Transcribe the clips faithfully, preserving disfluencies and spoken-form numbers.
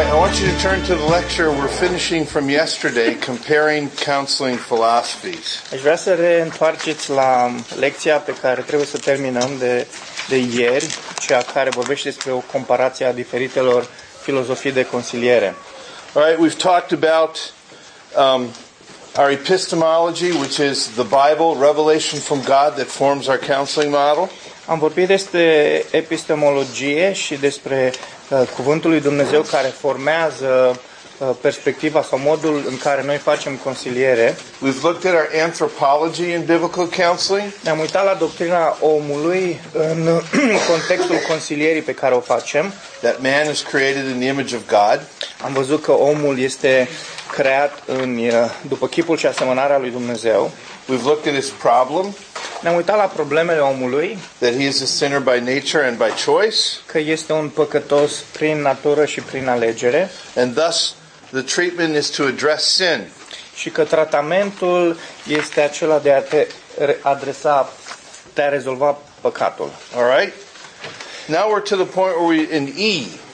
I want you to turn to the lecture we're finishing from yesterday, comparing counseling philosophies. Aș vrea să reîntoarceți la lecția pe care trebuie să terminăm de, de ieri, cea care vorbește despre o comparație a diferitelor filozofii de consiliere. All right, we've talked about um, our epistemology, which is the Bible, revelation from God that forms our counseling model. Am vorbit despre epistemologie și despre uh, cuvântul lui Dumnezeu care formează uh, perspectiva sau modul în care noi facem consiliere. We've looked at our anthropology in biblical counseling. Ne-am uitat la doctrina omului în contextul consilierii pe care o facem. That man is created in the image of God. Am văzut că omul este creat în, după chipul și asemănarea lui Dumnezeu. We've looked at his problem. Ne-am uitat la problemele omului. That he is a sinner by nature and by choice. Că este un păcătos prin natură și prin alegere. And thus the treatment is to address sin. Și că tratamentul este acela de a te adresa, de a rezolva păcatul. All right? Now we're to the point where we in E.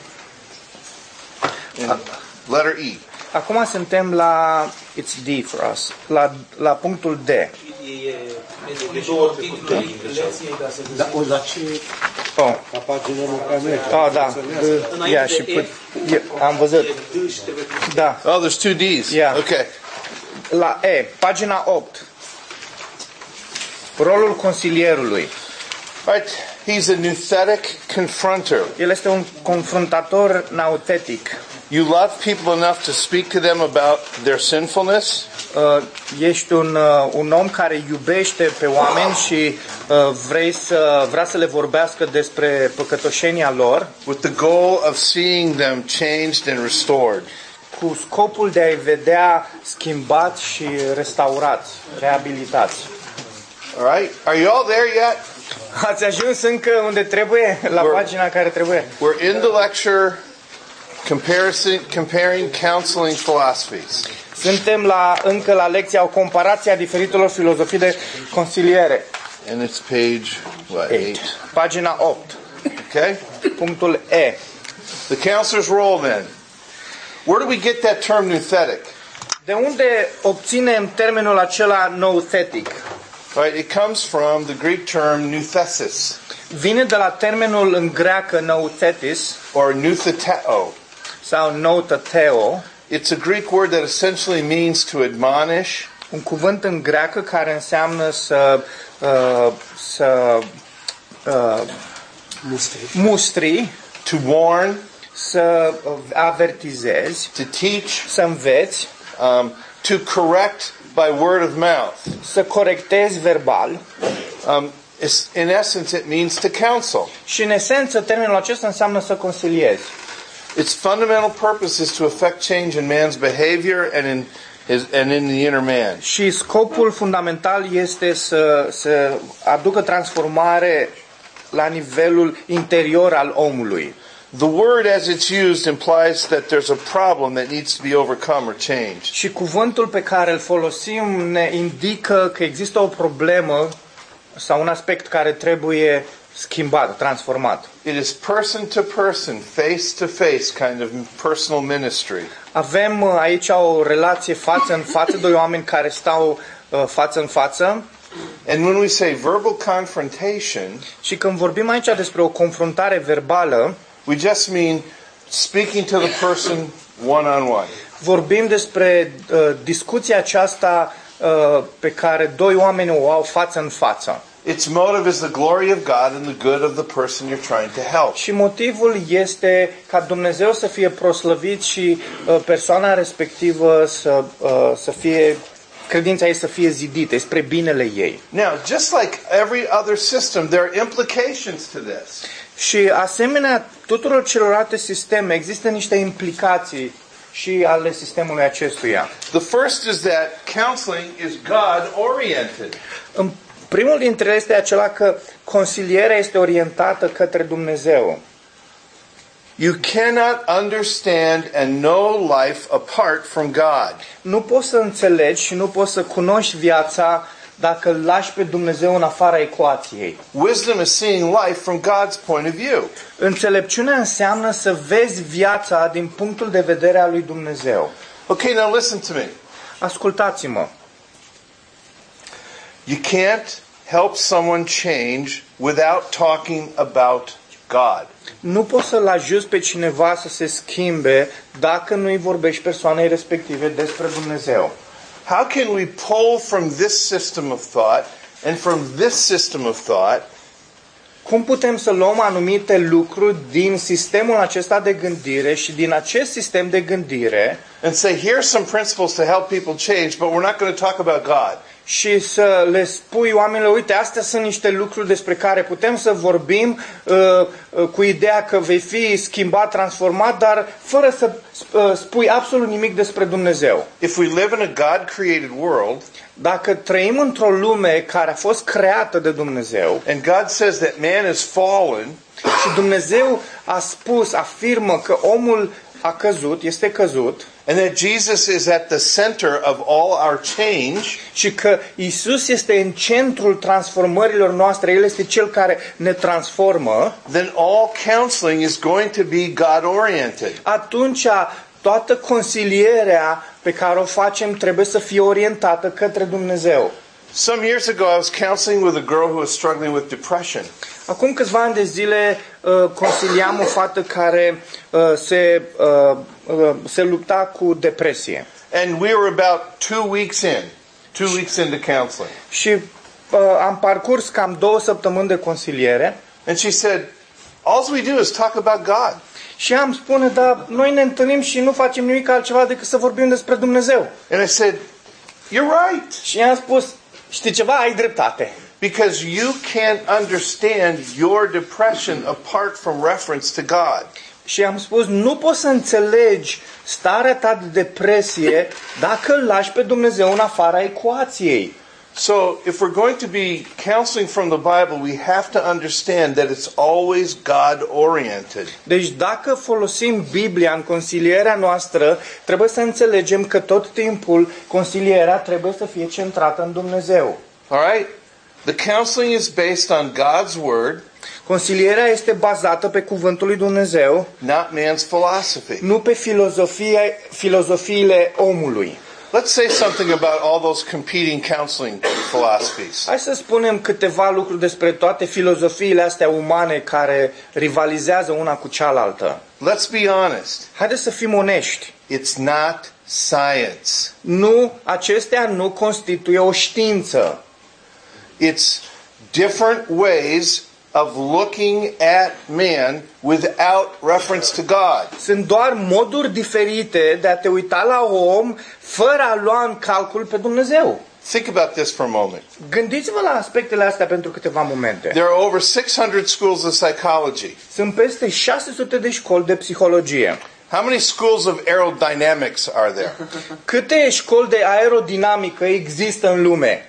In letter E. Acum suntem la it's D for us. La la punctul D. Da, o la ce Oh. la pagina lui Oh, da. Ia și put, yeah, am văzut. Da. Oh, there's two D's. Yeah. Okay. La E, pagina opt. Rolul consilierului. Right. He's a nouthetic confronter. El este un confruntator nautetic. You love people enough to speak to them about their sinfulness. Uh, ești un, uh, un om care iubește pe oameni și uh, vrei să, vrea să le vorbească despre păcătoșenia lor. With the goal of seeing them changed and restored. Cu scopul de a-i vedea schimbați și restaurați, reabilitați. All right? Are you all there yet? Ați ajuns încă unde trebuie? La We're- pagina care trebuie? We're in the lecture comparison, comparing counseling philosophies. Suntem la, încă la lecția o comparație a diferitelor filozofii de consiliere. And it's page, what, eight? Pagina opt. Okay? Punctul E. The counselor's role then. Where do we get that term nouthetic? De unde obținem termenul acela nouthetic? Right, it comes from the Greek term nouthesis, Vine de la termenul în greacă nouthetis or noutheteo. sau noutateo, It's a Greek word that essentially means to admonish, un cuvânt în greacă care înseamnă să uh, să uh, mustri, to warn, să avertizezi, to teach, să înveți, um, to correct by word of mouth. să corectezi verbal. Um, it's, in essence, it means to counsel. Și în esență termenul acesta înseamnă să consiliezi. Its fundamental purpose is to affect change in man's behavior and in his and in the inner man. Și scopul fundamental este să, să aducă transformare la nivelul interior al omului. The word as it's used implies that there's a problem that needs to be overcome or changed. Și cuvântul pe care îl folosim ne indică că există o problemă sau un aspect care trebuie schimbat, transformat. It is person to person, face to face kind of personal ministry. Avem uh, aici o relație față în față, doi oameni care stau uh, față în față. And when we say verbal confrontation, Și când vorbim aici despre o confruntare verbală, we just mean speaking to the person one on one. vorbim despre uh, discuția aceasta uh, pe care doi oameni o au față în față. Its motive is the glory of God and the good of the person you're trying to help. Și motivul este ca Dumnezeu să fie proslăvit și uh, persoana respectivă să, uh, să fie, credința ei să fie zidită, spre binele ei. Now, just like every other system, there are implications to this. Și asemenea tuturor celorlalte sisteme există niște implicații și ale sistemului acestuia. The first is that counseling is God-oriented. În primul dintre ele este acela că consilierea este orientată către Dumnezeu. You cannot understand and know life apart from God. Nu poți să înțelegi și nu poți să cunoști viața dacă îl lași pe Dumnezeu în afara ecuației. Wisdom is seeing life from God's point of view. Înțelepciunea înseamnă să vezi viața din punctul de vedere al lui Dumnezeu. Okay, now listen to me. Ascultați-mă. You can't help someone change without talking about God. Nu poți să-l ajuți pe cineva să se schimbe dacă nu îi vorbești persoanei respective despre Dumnezeu. How can we pull from this system of thought and from this system of thought Cum putem să luăm anumite lucruri din sistemul acesta de gândire și din acest sistem de gândire and say, here's some principles to help people change, but we're not going to talk about God? și să le spui oamenilor, uite, astea sunt niște lucruri despre care putem să vorbim uh, uh, cu ideea că vei fi schimbat, transformat, dar fără să uh, spui absolut nimic despre Dumnezeu. If we live in a God-created world, Dacă trăim într-o lume care a fost creată de Dumnezeu and God says that man is fallen, și Dumnezeu a spus, afirmă că omul a căzut, este căzut, and that Jesus is at the center of all our change, și că Isus este în centrul transformărilor noastre, El este Cel care ne transformă, then all counseling is going to be God-oriented. atunci toată consilierea pe care o facem trebuie să fie orientată către Dumnezeu. Some years ago, I was counseling with a girl who was struggling with depression. Acum câțiva ani de zile uh, consiliam o fată care uh, se, uh, uh, se lupta cu depresie. And we were about two weeks in, two weeks into counseling. Și uh, am parcurs cam două săptămâni de consiliere And she said, all we do is talk about God. și am spune, dar noi ne întâlnim și nu facem nimic altceva decât să vorbim despre Dumnezeu. And I said, you're right. Și i-am spus, știi ceva, ai dreptate. Because you can't understand your depression apart from reference to God. Și am spus, nu poți să înțelegi starea ta de depresie dacă îl lași pe Dumnezeu în afara ecuației. So, if we're going to be counseling from the Bible, we have to understand that it's always God-oriented. Deci dacă folosim Biblia în consilierea noastră, trebuie să înțelegem că tot timpul consilierea trebuie să fie centrată în Dumnezeu. All right? The counseling is based on God's Word, Consilierea este bazată pe cuvântul lui Dumnezeu, not man's philosophy. nu pe filozofie, filozofiile omului. Let's say something about all those competing counseling philosophies. Hai să spunem câteva lucruri despre toate filozofiile astea umane care rivalizează una cu cealaltă. Let's be honest. Haideți să fim onești. It's not science. Nu, acestea nu constituie o știință. It's different ways of looking at man without reference to God. Sunt doar moduri diferite de a te uita la om fără a lua în calcul pe Dumnezeu. Think about this for a moment. Gândiți-vă la aspectele astea pentru câteva momente. There are over six hundred schools of psychology. Sunt peste șase sute de școli de psihologie. How many schools of aerodynamics are there? Câte școli de aerodinamică există în lume?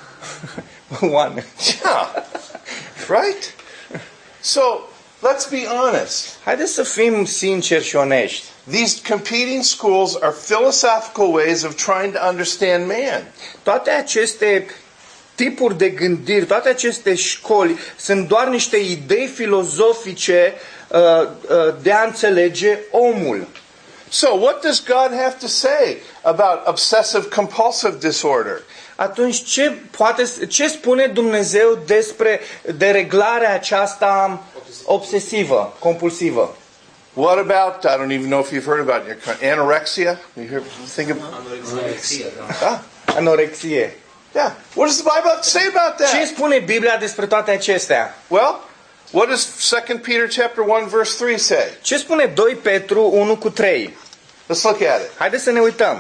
One. Yeah. Right? So, let's be honest. Haideți să fim sinceri și onești. These competing schools are philosophical ways of trying to understand man. Toate aceste tipuri de gândiri, toate aceste școli sunt doar niște idei filozofice uh, uh, de a înțelege omul. So, what does God have to say about obsessive compulsive disorder? Atunci ce, poate, ce spune Dumnezeu despre dereglarea aceasta obsesivă, compulsivă? What about, I don't even know if you've heard about it in your country, anorexia? You hear, think of, ah, Anorexie. yeah. What does the Bible have to say about Ce that? spune Biblia despre toate acestea? Well, what does Second Peter chapter one verse three say? Ce spune doi Petru unu cu trei? Let's look at it. Haideți să ne uităm.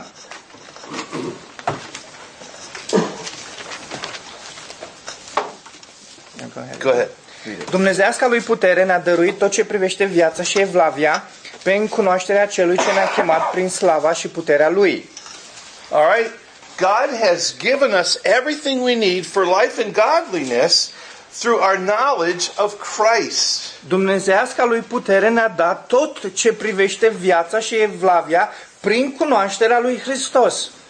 Go ahead. Dumnezeiasca lui putere ne-a dăruit tot ce privește viața și evlavia prin cunoașterea celui ce ne-a chemat prin slava și puterea lui. All right? God has given us everything we need for life and godliness through our knowledge of Christ. Dumnezeiasca lui putere ne-a dat tot ce privește viața și evlavia prin cunoașterea lui Hristos.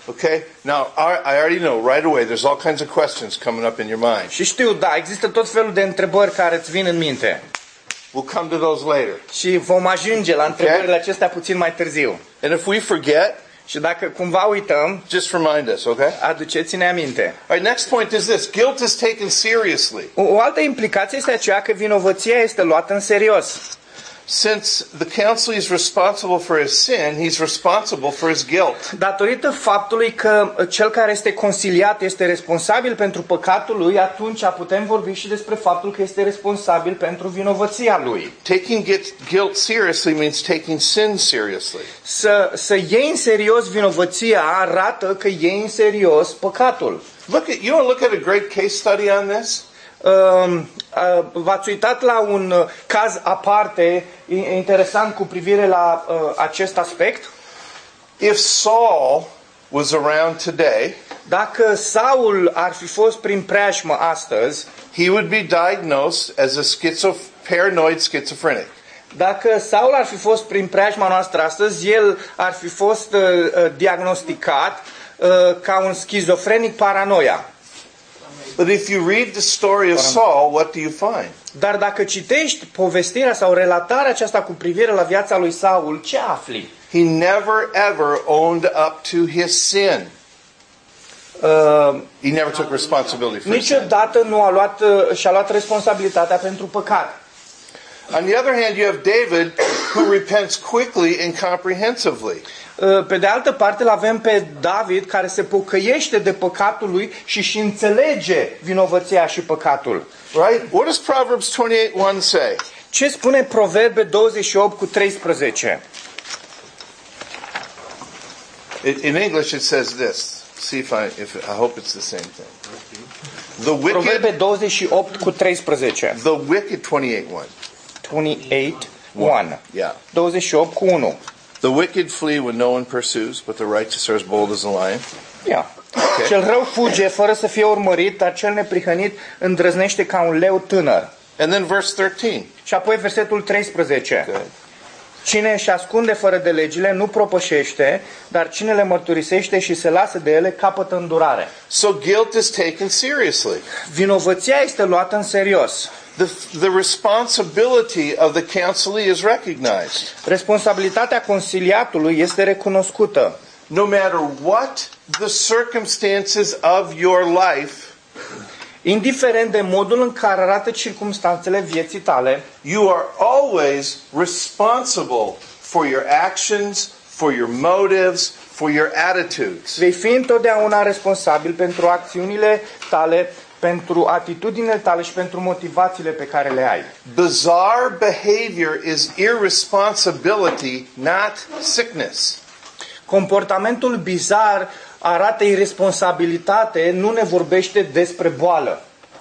Okay? Now, I I already know right away there's all kinds of questions coming up in your mind. Și știu, da, există tot felul de întrebări care îți vin în minte. We'll come to those later. Și vom ajunge la întrebările acestea puțin mai târziu. And if we forget, Și dacă cumva uităm, just remind us, okay? aduceți-ne aminte. All right, next point is this. Guilt is taken seriously. O, o altă implicație este aceea că vinovăția este luată în serios. Since the counselor is responsible for his sin, he's responsible for his guilt. Datorită faptului că cel care este consiliat este responsabil pentru păcatul lui, atunci putem vorbi și despre faptul că este responsabil pentru vinovăția lui. Taking guilt seriously means taking sin seriously. Să, să iei în serios vinovăția arată că iei în serios păcatul. Look at, you want to look at a great case study on this? Uh, uh, v-ați uitat la un uh, caz aparte interesant cu privire la uh, acest aspect? If Saul was around today, Dacă Saul ar fi fost prin preajmă astăzi, he would be diagnosed as a schizo- paranoid schizophrenic. dacă Saul ar fi fost prin preajma noastră astăzi, el ar fi fost uh, uh, diagnosticat uh, ca un schizofrenic paranoia. But if you read the story of Saul, what do you find? Dar dacă citești povestirea sau relatarea aceasta cu privire la viața lui Saul, ce afli? He never ever owned up to his sin. Uh, He never took responsibility for his sin. niciodată nu a luat, uh, și-a luat responsabilitatea pentru păcat. On the other hand, you have David, who repents quickly and comprehensively. Uh, pe de altă parte, îl avem pe David care se pocăiește de păcatul lui și își înțelege vinovăția și păcatul. Right? What does Proverbs twenty-eight one say? Ce spune Proverbe douăzeci și opt cu treisprezece? In in English, it says this. See if I, if I hope it's the same thing. The Proverbe wicked, douăzeci și opt cu treisprezece. the wicked, twenty-eight one. douăzeci și opt unu. Yeah. douăzeci și opt cu unu. The wicked flee when no one pursues, but the righteous are as bold as a lion. Ia. Cel rău fuge fără să fie urmărit, dar cel neprihănit îndrăznește ca un leu tânăr. And then verse thirteen. Și apoi versetul treisprezece. Good. Cine își ascunde fără de legile nu propășește, dar cine le mărturisește și se lasă de ele capătă îndurare. So guilt is taken seriously. Vinovăția este luată în serios. The, the responsibility of the counselee is recognized. Responsabilitatea consiliatului este recunoscută. No matter what the circumstances of your life, Indiferent de modul în care arată circumstanțele vieții tale, you are always responsible for your actions, for your motives, for your attitudes. vei fi întotdeauna responsabil pentru acțiunile tale, pentru atitudinile tale și pentru motivațiile pe care le ai. Bizarre behavior is irresponsibility, not sickness. Comportamentul bizar arată irresponsabilitate, nu ne vorbește despre boală.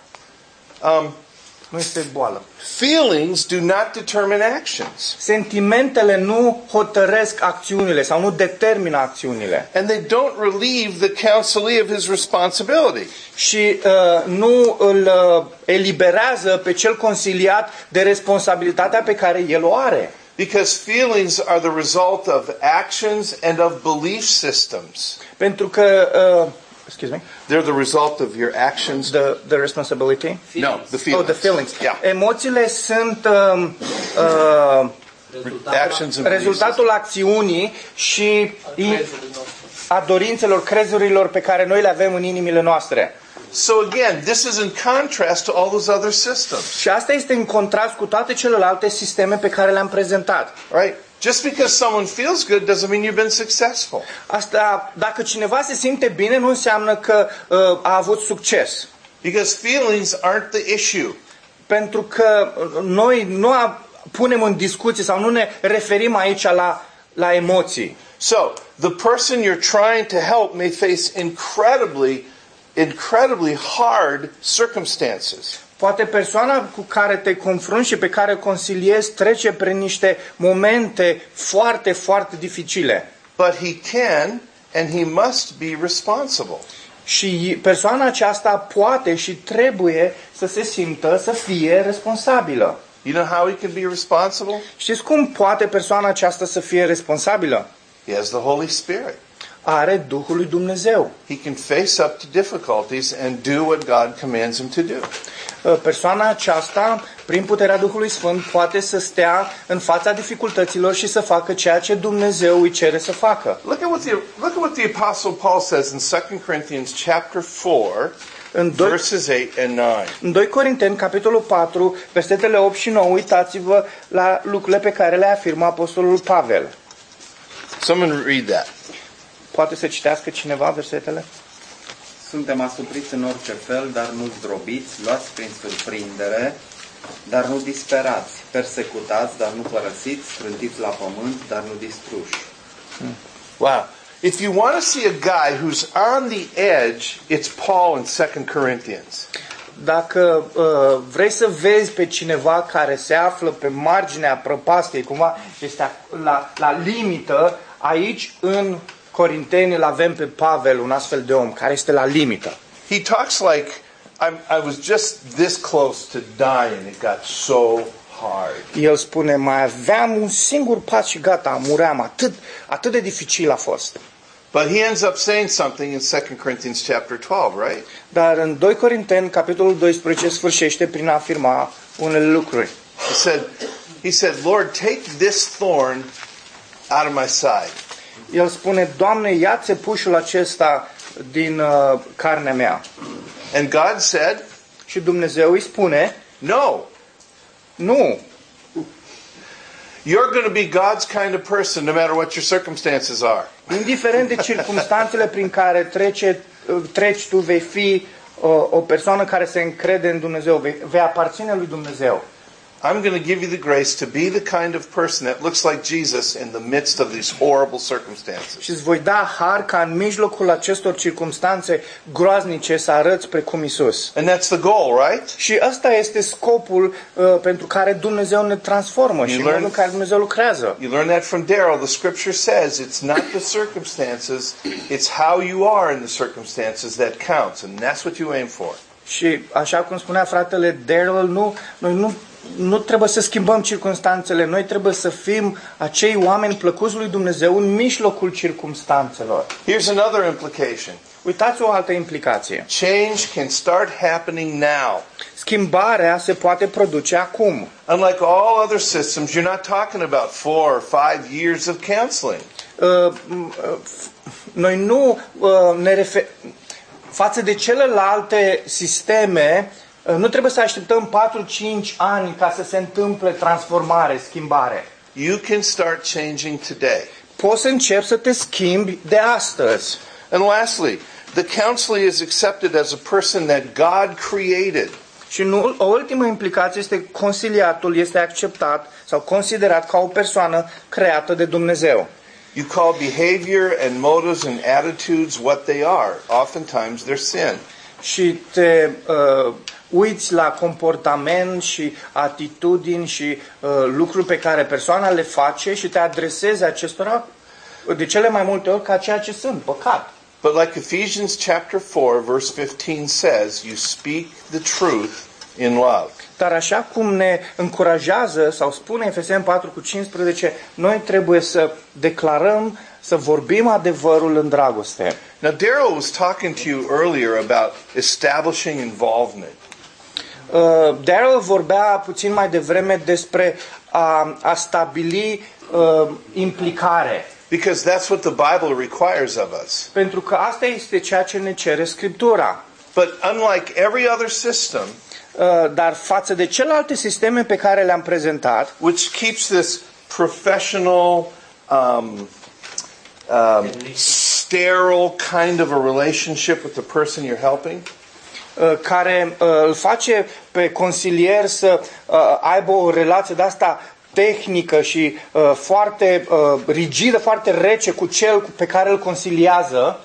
Um, Nu este boală. feelings do not determine actions, Sentimentele nu hotărăsc acțiunile sau nu determină acțiunile. and they don't relieve the counselee of his responsibility. Și uh, nu îl uh, eliberează pe cel consiliat de responsabilitatea pe care el o are. Because feelings are the result of actions and of belief systems. Pentru că uh, excuse me, They're the result of your actions. the the responsibility. No, the feelings. Oh, the feelings. Yeah. Emoțiile sunt um, uh, Actions and belief rezultatul acțiunii și a dorințelor, crezurilor pe care noi le avem în inimile noastre. So again, this is in contrast to all those other systems. Și asta este în contrast cu toate celelalte sisteme pe care le-am prezentat. Right? Just because someone feels good doesn't mean you've been successful. Asta, dacă cineva se simte bine, nu înseamnă că uh, a avut succes. Because feelings aren't the issue. Pentru că noi nu a, punem în discuție sau nu ne referim aici la, la emoții. So, the person you're trying to help may face incredibly, incredibly hard circumstances. Poate persoana cu care te confrunți și pe care o consiliezi trece prin niște momente foarte, foarte dificile. But he can and he must be responsible. Și persoana aceasta poate și trebuie să se simtă, să fie responsabilă. You know how he can be responsible? Știți cum poate persoana aceasta să fie responsabilă? He has the Holy Spirit. are Duhul lui Dumnezeu. He can face up to difficulties and do what God commands him to do. Persoana aceasta, prin puterea Duhului Sfânt, poate să stea în fața dificultăților și să facă ceea ce Dumnezeu îi cere să facă. Look at what the, look at what the Apostle Paul says in Second Corinthians chapter four, În doi, verses eight and nine. în doi Corinteni, capitolul patru, versetele opt și nouă, uitați-vă la lucrurile pe care le afirmă Apostolul Pavel. Someone read that. Poate să citească cineva versetele? Suntem asupriți în orice fel, dar nu zdrobiți, luați prin surprindere, dar nu disperați, persecutați, dar nu părăsiți, strântiți la pământ, dar nu distruși. Wow. If you want to see a guy who's on the edge, it's Paul in Second Corinthians. Dacă uh, vrei să vezi pe cineva care se află pe marginea prăpastiei, cumva este la, la limită, aici în Corinteni îl avem pe Pavel, un astfel de om care este la limită. He talks like I'm, I was just this close to dying. It got so hard. El spune, mai aveam un singur pas și gata, muream, atât, atât de dificil a fost. But he ends up saying something in Second Corinthians chapter twelve, right? Dar în doi Corinteni, capitolul doisprezece, sfârșește prin a afirma unele lucruri. He said, he said, Lord, take this thorn out of my side. El spune, Doamne, ia țepușul acesta din uh, carnea mea. And God said, Și Dumnezeu îi spune, no. nu, You're going to be God's kind of person no matter what your circumstances are. indiferent de circumstanțele prin care trece, uh, treci tu, vei fi uh, o persoană care se încrede în Dumnezeu, vei, vei aparține lui Dumnezeu. I'm going to give you the grace to be the kind of person that looks like Jesus in the midst of these horrible circumstances. Și îți voi da har ca în mijlocul acestor circumstanțe groaznice să arăți precum Isus. And that's the goal, right? Și ăsta este scopul uh, pentru care Dumnezeu ne transformă și You modul learn- în care Dumnezeu lucrează. You learn that from Daryl. The scripture says it's not the circumstances, it's how you are in the circumstances that counts, and that's what you aim for. Și așa cum spunea fratele Daryl, nu, noi nu, nu trebuie să schimbăm circumstanțele, noi trebuie să fim acei oameni plăcuți lui Dumnezeu în mijlocul circumstanțelor. Here's another implication. Uitați o altă implicație. Change can start happening now. Schimbarea se poate produce acum. Unlike all other systems, you're not talking about four or five years of counseling. Uh, uh, noi nu uh, ne referim față de celelalte sisteme, uh, nu trebuie să așteptăm patru cinci ani ca să se întâmple transformare, schimbare. You can start changing today. Poți să începi să te schimbi de astăzi. And lastly, the counselor is accepted as a person that God created. Și nu, o ultimă implicație este consiliatul este acceptat sau considerat ca o persoană creată de Dumnezeu. You call behavior and motives and attitudes what they are. Oftentimes they're sin. Și te uh, uiți la comportament și atitudini și uh, lucruri pe care persoana le face și te adresezi acestora de cele mai multe ori ca ceea ce sunt, păcat. But like Ephesians chapter four verse fifteen says, you speak the truth in love. Dar așa cum ne încurajează sau spune Efeseni patru cu cincisprezece, noi trebuie să declarăm, să vorbim adevărul în dragoste. Now Daryl was talking to you earlier about establishing involvement. Uh, Daryl vorbea puțin mai devreme despre a, a stabili uh, implicare. Because that's what the Bible requires of us. Pentru că asta este ceea ce ne cere Scriptura. But unlike every other system, Uh, dar față de celelalte sisteme pe care le-am prezentat, which keeps this professional, um, um, sterile kind of a relationship with the person you're helping, uh, care uh, îl face pe consilier să uh, aibă o relație de asta tehnică și uh, foarte uh, rigidă, foarte rece cu cel pe care îl consiliază,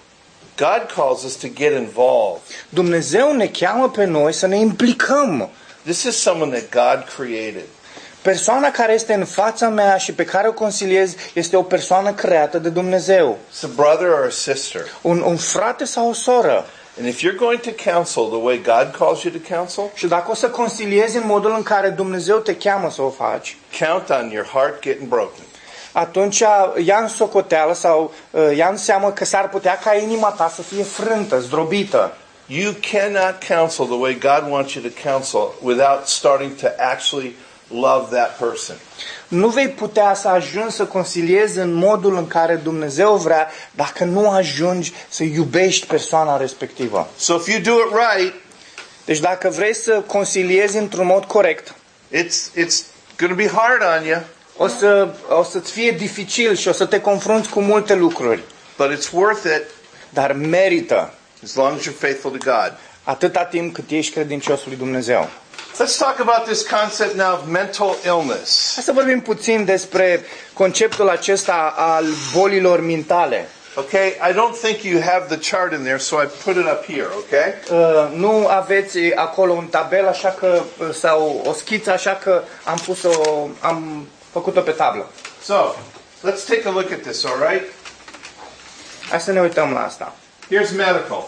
God calls us to get involved. Dumnezeu ne cheamă pe noi să ne implicăm. This is someone that God created. Persoana care este în fața mea și pe care o consiliez este o persoană creată de Dumnezeu. It's a brother or a sister. Un, un frate sau o soră. And if you're going to counsel the way God calls you to counsel, Și dacă o să consiliezi în modul în care Dumnezeu te cheamă să o faci, count on your heart getting broken. atunci ia în socoteală sau uh, ia în seamă că s-ar putea ca inima ta să fie frântă, zdrobită. You cannot counsel the way God wants you to counsel without starting to actually love that person. Nu vei putea să ajungi să consiliezi în modul în care Dumnezeu vrea dacă nu ajungi să iubești persoana respectivă. So if you do it right, deci dacă vrei să consiliezi într-un mod corect, it's it's going to be hard on you. O să o să-ți fie dificil și o să te confrunți cu multe lucruri. But it's worth it. Dar merită. As long as you're faithful to God. Atâta timp cât ești credincios lui Dumnezeu. Let's talk about this concept now of mental illness. Hai să vorbim puțin despre conceptul acesta al bolilor mentale. Okay, I don't think you have the chart in there, so I put it up here, okay? Uh, nu aveți acolo un tabel, așa că sau o schiță, așa că am pus-o, am făcut-o pe tablă. So, let's take a look at this, all right? Hai să ne uităm la asta. Here's medical.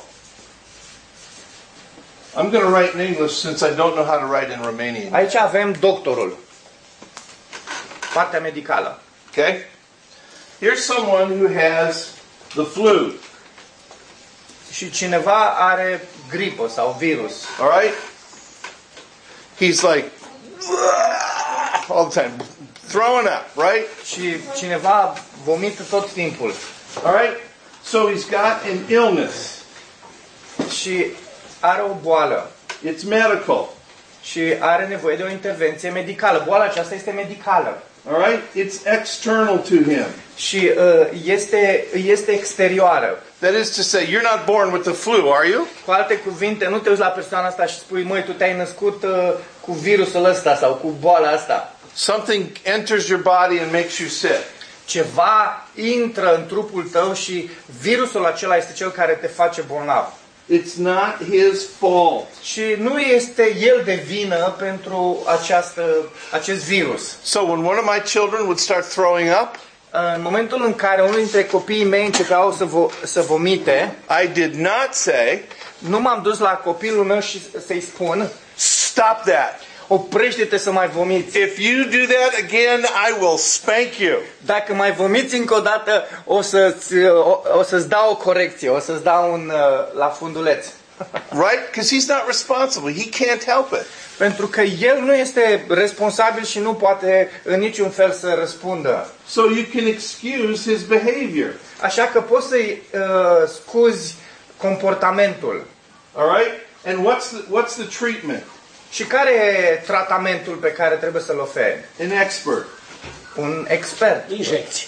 I'm going to write in English since I don't know how to write in Romanian. Aici avem doctorul. Partea medicală. Okay? Here's someone who has the flu. Și cineva are gripă sau virus. All right? He's like all the time throwing up, right? Și cineva vomită tot timpul. All right? So he's got an illness. Și are o boală. It's medical. Și are nevoie de o intervenție medicală. Boala aceasta este medicală. All right? It's external to him. Și uh, este este exterioară. That is to say, you're not born with the flu, are you? Cu alte cuvinte, nu te uiți la persoana asta și spui, măi, tu te-ai născut uh, cu virusul ăsta sau cu boala asta. Something enters your body and makes you sick. Ceva intră în trupul tău și virusul acela este cel care te face bolnav. It's not his fault. Și nu este el de vină pentru această, acest virus. So when one of my children would start throwing up, În momentul în care unul dintre copiii mei începeau să, vo- să vomite, I did not say, nu m-am dus la copilul meu și să-i spun, stop that. oprește-te să mai vomiți. If you do that again, I will spank you. Dacă mai vomiți încă o dată, o să-ți, o, o să-ți dau o corecție, o să-ți dau un uh, la funduleț. Right? Because he's not responsible. He can't help it. Pentru că el nu este responsabil și nu poate în niciun fel să răspundă. So you can excuse his behavior. Așa că poți să-i uh, scuzi comportamentul. All right? And what's the, what's the treatment? Și care e tratamentul pe care trebuie să-l oferi? An expert. Un expert. Injecții.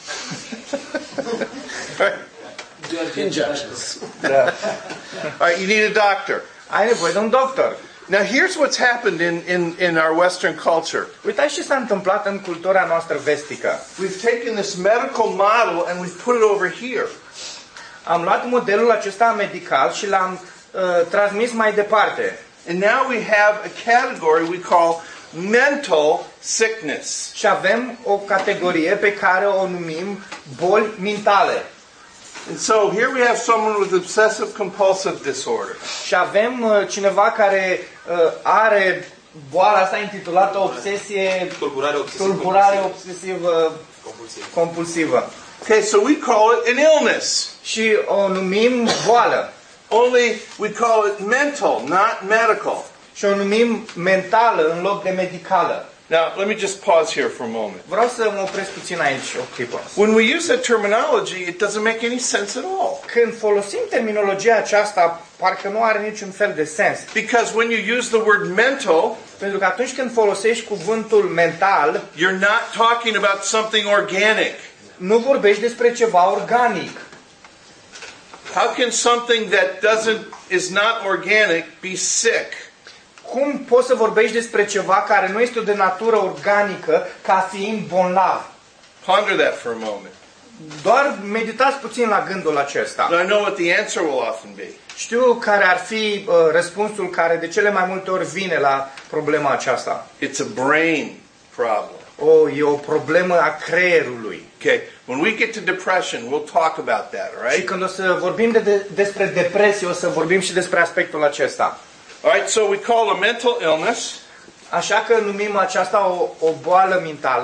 Injections. Da. All right, you need a doctor. Ai nevoie de un doctor. Now here's what's happened in, in, in our Western culture. Uitați ce s-a întâmplat în cultura noastră vestică. We've taken this medical model and we've put it over here. Am luat modelul acesta medical și l-am uh, transmis mai departe. And now we have a category we call mental sickness. Și avem o categorie pe care o numim boli mentale. And so here we have someone with obsessive compulsive disorder. Și avem uh, cineva care uh, are boala asta intitulată obsesie, Tulburare obsesivă. tulburare obsesivă Compulsivă. compulsivă. Okay, so we call it an illness. Și o numim boală. Only we call it mental, not medical. Și o numim mentală în loc de medicală. Now, let me just pause here for a moment. Vreau să mă opresc puțin aici o clipă. When we use that terminology, it doesn't make any sense at all. Când folosim terminologia aceasta, parcă nu are niciun fel de sens. Because when you use the word mental, Pentru că atunci când folosești cuvântul mental, you're not talking about something organic. nu vorbești despre ceva organic. How can something that doesn't is not organic be sick? Cum poți să vorbești despre ceva care nu este de natură organică ca fiind bolnav? Ponder that for a moment. Doar meditați puțin la gândul acesta. Now, I know what the answer will often be. Știu care ar fi uh, răspunsul care de cele mai multe ori vine la problema aceasta. It's a brain problem. O, e o problemă a creierului. Okay, when we get to depression, we'll talk about that, all Și right? când o să vorbim de, de, despre depresie, o să vorbim și despre aspectul acesta. All right, so we call a mental illness Așa că numim aceasta o, o boală mentală.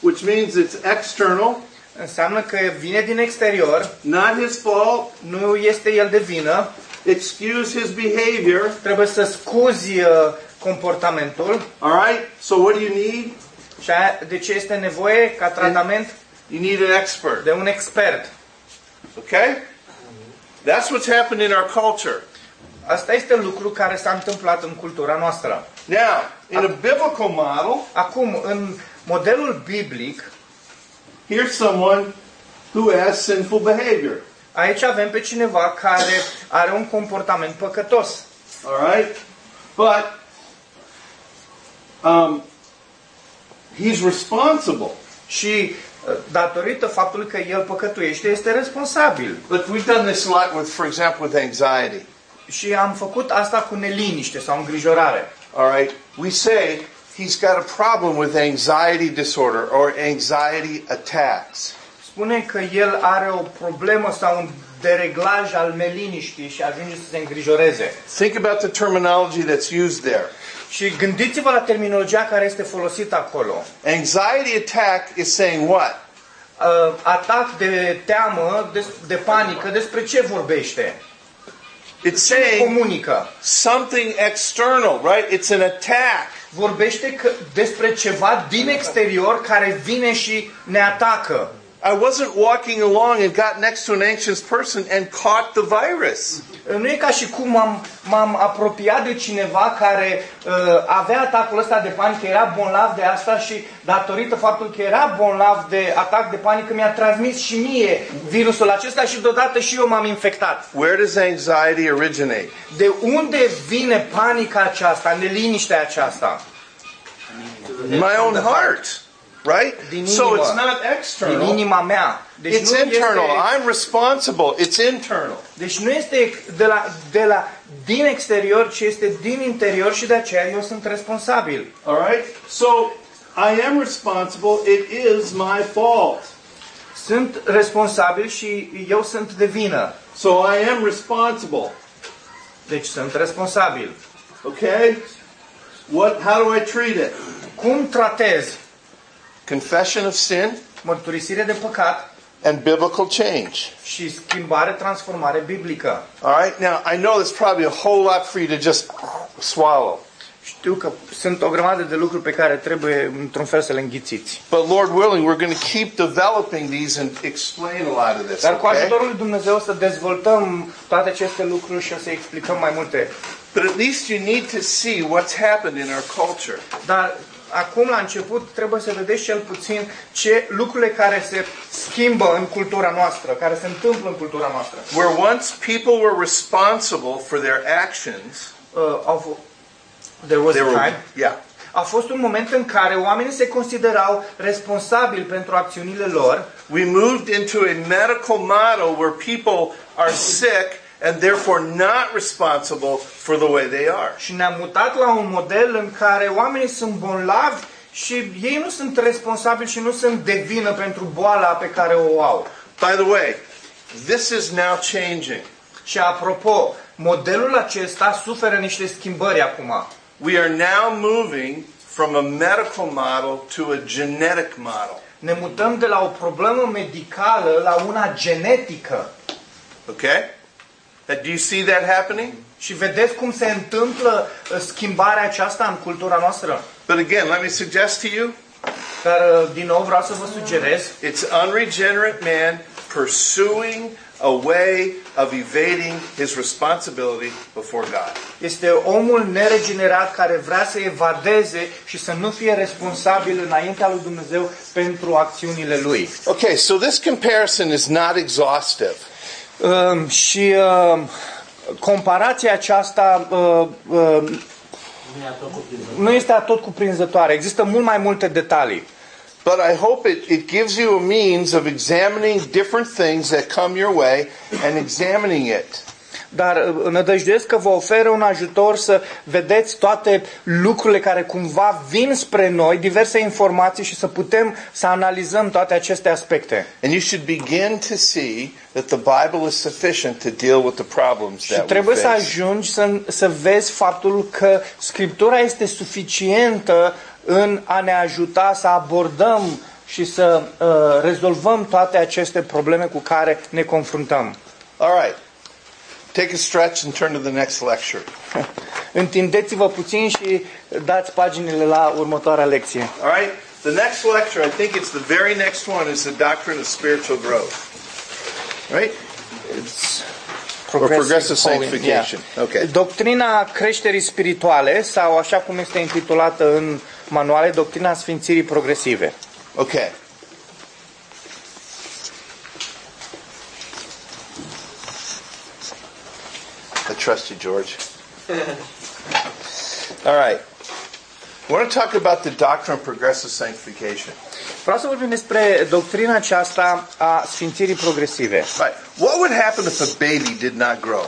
which means it's external, înseamnă că vine din exterior, not his fault, nu este el de vină, excuse his behavior. trebuie să scuzi uh, comportamentul. All right? So what do you need? Și aia, de ce este nevoie ca tratament? You need an expert. De un expert. Okay? That's what's happened in our culture. Asta este lucru care s-a întâmplat în cultura noastră. Now, in a biblical model, Acum, în modelul biblic, here's someone who has sinful behavior. aici avem pe cineva care are un comportament păcătos. All right? But um, he's responsible. Și uh, datorită faptului că el păcătuiește, este responsabil. Look, we've done this a lot with, for example, with anxiety. Și am făcut asta cu neliniște sau îngrijorare. All right? We say he's got a problem with anxiety disorder or anxiety attacks. Spune că el are o problemă sau un dereglaj al neliniștii și ajunge să se îngrijoreze. Think about the terminology that's used there. Și gândiți-vă la terminologia care este folosită acolo. Anxiety attack is saying what? Uh, atac de teamă, de, de panică, despre ce vorbește? It's saying Comunică. something external, right? It's an attack. Vorbește că, despre ceva din exterior care vine și ne atacă. I wasn't walking along and got next to an anxious person and caught the virus. Nu e ca și cum m-am, m-am apropiat de cineva care uh, avea atacul ăsta de panică, era bolnav de asta și datorită faptului că era bolnav de atac de panică mi-a transmis și mie virusul acesta și deodată și eu m-am infectat. Where does anxiety originate? De unde vine panica aceasta, neliniștea aceasta? My own heart, right? Din So inimă. it's not Din external. inima mea. Deci It's nu internal. este, I'm responsible. It's internal. deci nu este de la, de la din exterior, ci este din interior și de aceea eu sunt responsabil. All right? So I am responsible. It is my fault. Sunt responsabil și eu sunt de vină. So I am responsible. Deci sunt responsabil. Okay? What how do I treat it? Cum tratez Confession of sin mărturisire de păcat and biblical change. și schimbare, transformare biblică? All right? Now, I know there's probably a whole lot for you to just swallow. Știu că sunt o grămadă de lucruri pe care trebuie într-un fel să le înghițiți. But Lord willing, we're going to keep developing these and explain a lot of this, Dar cu okay? ajutorul lui Dumnezeu să dezvoltăm toate aceste lucruri și o să explicăm mai multe. But at least you need to see what's happened in our culture. Dar acum, la început, trebuie să vedeți cel puțin ce lucrurile care se schimbă în cultura noastră, care se întâmplă în cultura noastră. Where once people were responsible for their actions, Uh, au f- there was they a were, time. yeah, A fost un moment în care oamenii se considerau responsabili pentru acțiunile lor. we moved into a medical model where people are sick and therefore not responsible for the way they are. Și ne-am mutat la un model în care oamenii sunt bolnavi și ei nu sunt responsabili și nu sunt de vină pentru boala pe care o au. By the way, this is now changing. Și apropo, modelul acesta suferă niște schimbări acum. We are now moving from a medical model to a genetic model. Ne mutăm de la o problemă medicală la una genetică. Okay? Uh, Do you see that happening? Și vedeți cum se întâmplă uh, schimbarea aceasta în cultura noastră? But again, let me suggest to you, Dar, uh, din nou, vreau să vă sugerez, it's unregenerate man pursuing a way of evading his responsibility before God. este omul neregenerat care vrea să evadeze și să nu fie responsabil înaintea lui Dumnezeu pentru acțiunile lui. Okay, so this comparison is not exhaustive. Um, și uh, comparația aceasta uh, uh, nu este atot cuprinzătoare. Există mult mai multe detalii. But I hope it, it gives you a means of examining different things that come your way and examining it. Dar nădăjduiesc că vă oferă un ajutor să vedeți toate lucrurile care cumva vin spre noi, diverse informații și să putem să analizăm toate aceste aspecte. And you should begin to see that the Bible is sufficient to deal with the problems Și that we trebuie să face. ajungi să, să vezi faptul că Scriptura este suficientă în a ne ajuta să abordăm și să uh, rezolvăm toate aceste probleme cu care ne confruntăm. All right. Take a stretch and turn to the next lecture. Întindeți-vă puțin și dați paginile la următoarea lecție. All right? The next lecture, I think it's the very next one, is the doctrine of spiritual growth. Right? It's Or progressive holiness. sanctification. Yeah. Okay. Doctrina creșterii spirituale, sau așa cum este intitulată în manuale, doctrina sfințirii progresive. Okay. I trust you, George. All right. I want to talk about the doctrine of progressive sanctification. Vreau să vorbim despre doctrina aceasta a sfințirii progresive. Right. What would happen if a baby did not grow?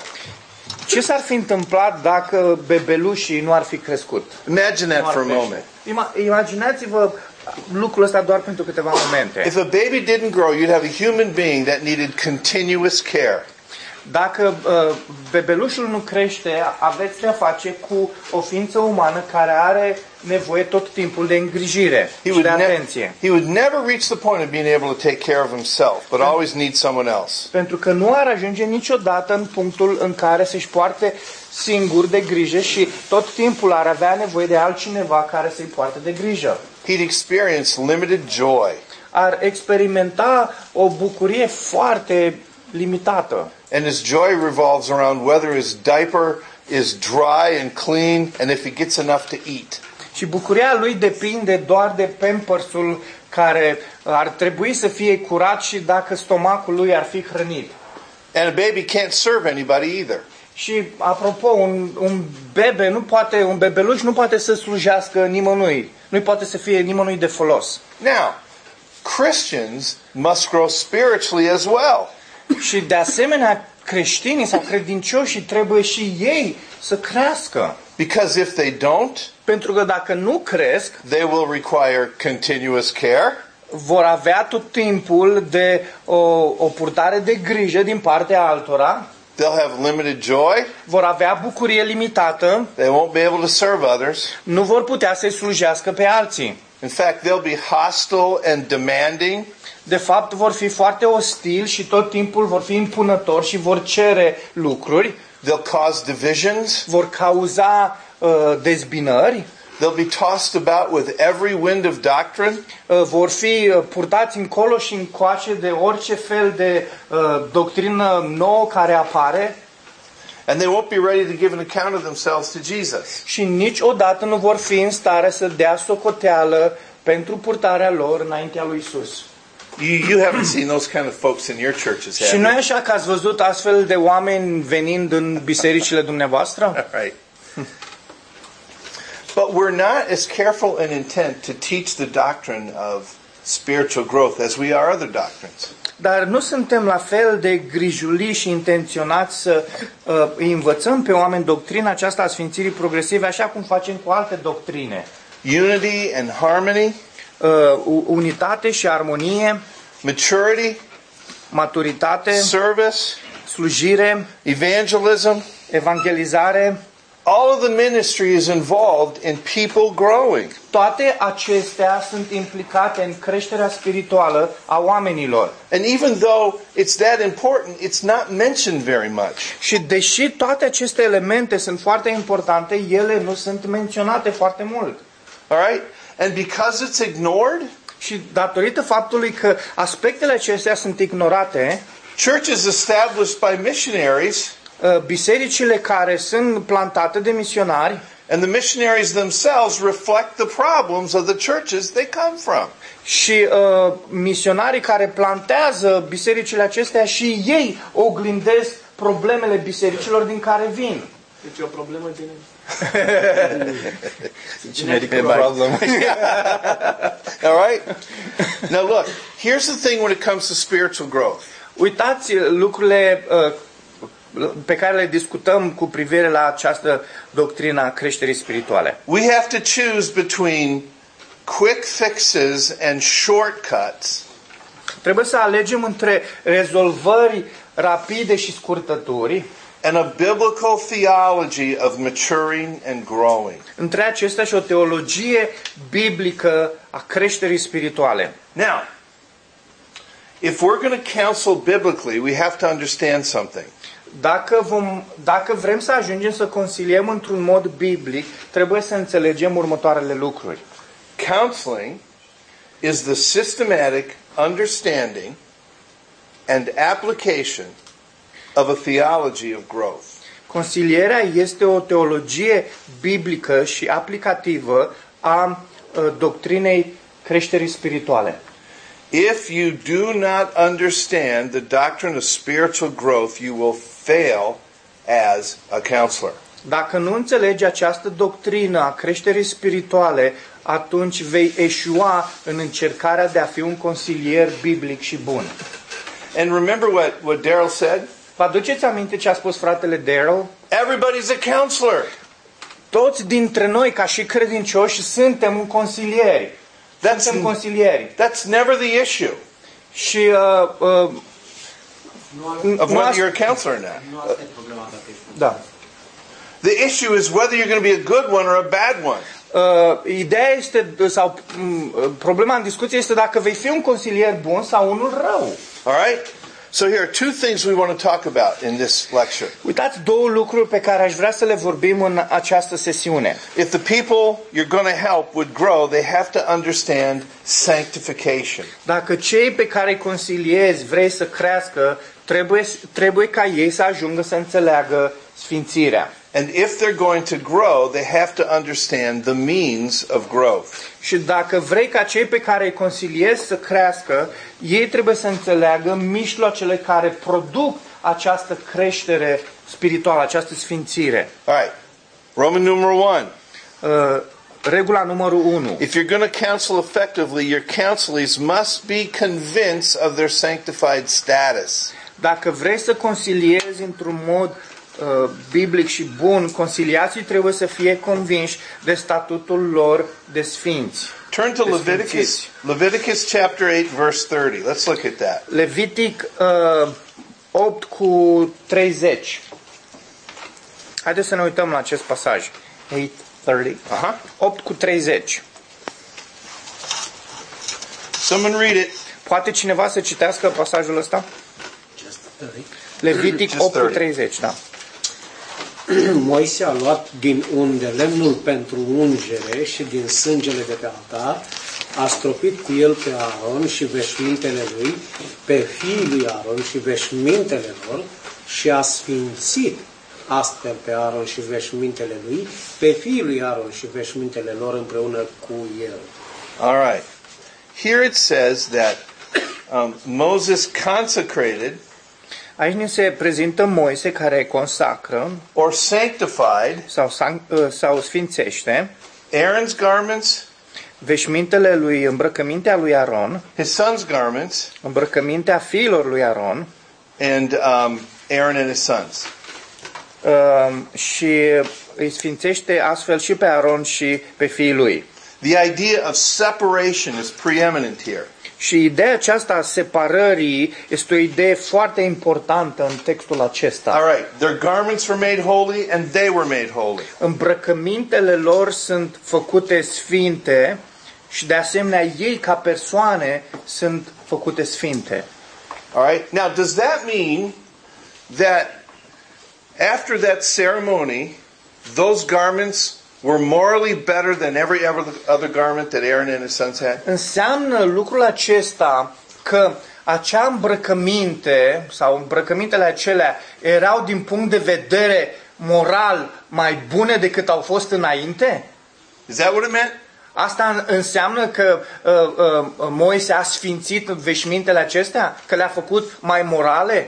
Ce s-ar fi întâmplat dacă bebelușii nu ar fi crescut? Imagine Nu that ar for a crește? moment. Ima- Imaginați-vă lucrul ăsta doar pentru câteva momente. If a baby didn't grow, you'd have a human being that needed continuous care. Dacă uh, bebelușul nu crește, aveți de-a face cu o ființă umană care are nevoie tot timpul de îngrijire He și de would, ne- atenție. he would never reach the point of being able to take care of himself, but always needs someone else. Pentru că nu ar ajunge niciodată în punctul în care să-și poarte singur de grijă și tot timpul ar avea nevoie de altcineva care să-i poarte de grijă. He'd experience limited joy. Ar experimenta o bucurie foarte limitată. And his joy revolves around whether his diaper is dry and clean and if he gets enough to eat. Și bucuria lui depinde doar de pampersul care ar trebui să fie curat și dacă stomacul lui ar fi hrănit. And a baby can't serve anybody either. Și apropo, un, un bebe nu poate, un bebeluș nu poate să slujească nimănui. Nu poate să fie nimănui de folos. Now, Christians must grow spiritually as well. Și de asemenea, creștinii sau credincioșii trebuie și ei să crească. Because if they don't, Pentru că dacă nu cresc, they will require continuous care. vor avea tot timpul de o, o purtare de grijă din partea altora, They'll have limited joy. vor avea bucurie limitată, They won't be able to serve others. nu vor putea să-i slujească pe alții. In fact, they'll be hostile and demanding. De fapt, vor fi foarte ostili și tot timpul vor fi impunători și vor cere lucruri, They'll cause divisions. vor cauza uh, dezbinări, They'll be tossed about with every wind of doctrine. uh, vor fi uh, purtați încolo și încoace de orice fel de uh, doctrină nouă care apare And they won't be ready to give an account of themselves to Jesus. și niciodată nu vor fi în stare să dea socoteală pentru purtarea lor înaintea lui Isus. You, you haven't seen those kind of folks in your churches, Și have nu e you? așa că ați văzut astfel de oameni venind în bisericile dumneavoastră? Right. But we're not as careful and intent to teach the doctrine of spiritual growth as we are other doctrines. Dar nu suntem la fel de grijuli și intenționați să uh, îi învățăm pe oameni doctrina aceasta a sfințirii progresive, așa cum facem cu alte doctrine. Unity and harmony, Uh, unitate și armonie, maturity, maturitate, service, slujire, evangelism. evangelizare, All of the ministry is involved in people growing. toate acestea sunt implicate în creșterea spirituală a oamenilor. And even though it's that important, it's not mentioned very much. Și deși toate aceste elemente sunt foarte importante, ele nu sunt menționate foarte mult. All right? And because it's ignored, Și datorită faptului că aspectele acestea sunt ignorate, churches established by missionaries uh, bisericile care sunt plantate de misionari and the missionaries themselves reflect the problems of the churches they come from. și uh, misionarii care plantează bisericile acestea și ei oglindesc problemele bisericilor din care vin. Deci e o problemă din... Genetic problem. All right? Now look, here's the thing when it comes to spiritual growth. Uitați lucrurile uh, pe care le discutăm cu privire la această doctrină a creșterii spirituale. We have to choose between quick fixes and shortcuts Trebuie să alegem între rezolvări rapide și scurtături and a biblical theology of maturing and growing. Între acestea și o teologie biblică a creșterii spirituale. Now, if we're going to counsel biblically, we have to understand something. Dacă, vom, dacă vrem să ajungem să consiliem într-un mod biblic, trebuie să înțelegem următoarele lucruri. Counseling is the systematic understanding and application of a theology of growth. Consilierea este o teologie biblică și aplicativă a uh, doctrinei creșterii spirituale. If you do not understand the doctrine of spiritual growth, you will fail as a counselor. Dacă nu înțelegi această doctrină a creșterii spirituale, atunci vei eșua în încercarea de a fi un consilier biblic și bun. And remember what, what Daryl said? Vă aduceți aminte ce a spus fratele Daryl? Everybody's a counselor. Toți dintre noi, ca și credincioși, suntem un consilieri. Suntem consilieri. That's never the issue Și uh, uh, of nu whether asta- you're a counselor or not. Nu asta e problema, dacă ești. da. The issue is whether you're going to be a good one or a bad one. Uh, ideea este, sau um, problema în discuție este dacă vei fi un consilier bun sau unul rău. All right? So here are two things we want to talk about in this lecture. Uitați două lucruri pe care aș vrea să le vorbim în această sesiune. If the people you're going to help would grow, they have to understand sanctification. Dacă cei pe care îi consiliezi vrei să crească, trebuie, trebuie ca ei să ajungă să înțeleagă sfințirea. And if they're going to grow, they have to understand the means of growth. Și dacă vrei ca cei pe care îi consiliezi să crească, ei trebuie să înțeleagă mijloacele care produc această creștere spirituală, această sfințire. All right. Roman numeral one. Uh, regula numărul unu. If you're going to counsel effectively, your counselees must be convinced of their sanctified status. Dacă vrei să consiliezi într-un mod uh, biblic și bun, consiliații trebuie să fie convinși de statutul lor de sfinți. Turn to de Leviticus, sfințiți. Leviticus chapter eight, verse thirty. Let's look at that. Levitic uh, opt cu treizeci. Haideți să ne uităm la acest pasaj. opt treizeci. Aha. opt cu treizeci. Someone read it. Poate cineva să citească pasajul ăsta? Just thirty. Levitic Just opt cu thirty. treizeci, da. Moise a luat din unde lemnul pentru ungere și din sângele de pe altar, a stropit cu el pe Aaron și veșmintele lui, pe fiii lui Aaron și veșmintele lor, și a sfințit astfel pe Aaron și veșmintele lui, pe fiii lui Aaron și veșmintele lor împreună cu el. All right. Here it says that um, Moses consecrated Aici ne se prezintă Moise care consacră or sanctified sau, san- uh, sau sfințește Aaron's garments, veșmintele lui, îmbrăcămintea lui Aron, his son's garments, îmbrăcămintea fiilor lui Aron and um, Aaron and his sons. uh, și îi sfințește astfel și pe Aron și pe fiii lui. The idea of separation is preeminent here. Și ideea aceasta a separării este o idee foarte importantă în textul acesta. All right. Their garments were made holy and they were made holy. Îmbrăcămintele lor sunt făcute sfinte și de asemenea ei ca persoane sunt făcute sfinte. All right. Now, does that mean that after that ceremony, those garments were morally better than every other garment that Aaron and his sons had? Înseamnă lucrul acesta că acea îmbrăcăminte sau îmbrăcămintele acelea erau din punct de vedere moral mai bune decât au fost înainte? Is that what it meant? Asta înseamnă că uh, uh, Moise a sfințit veșmintele acestea? Că le-a făcut mai morale?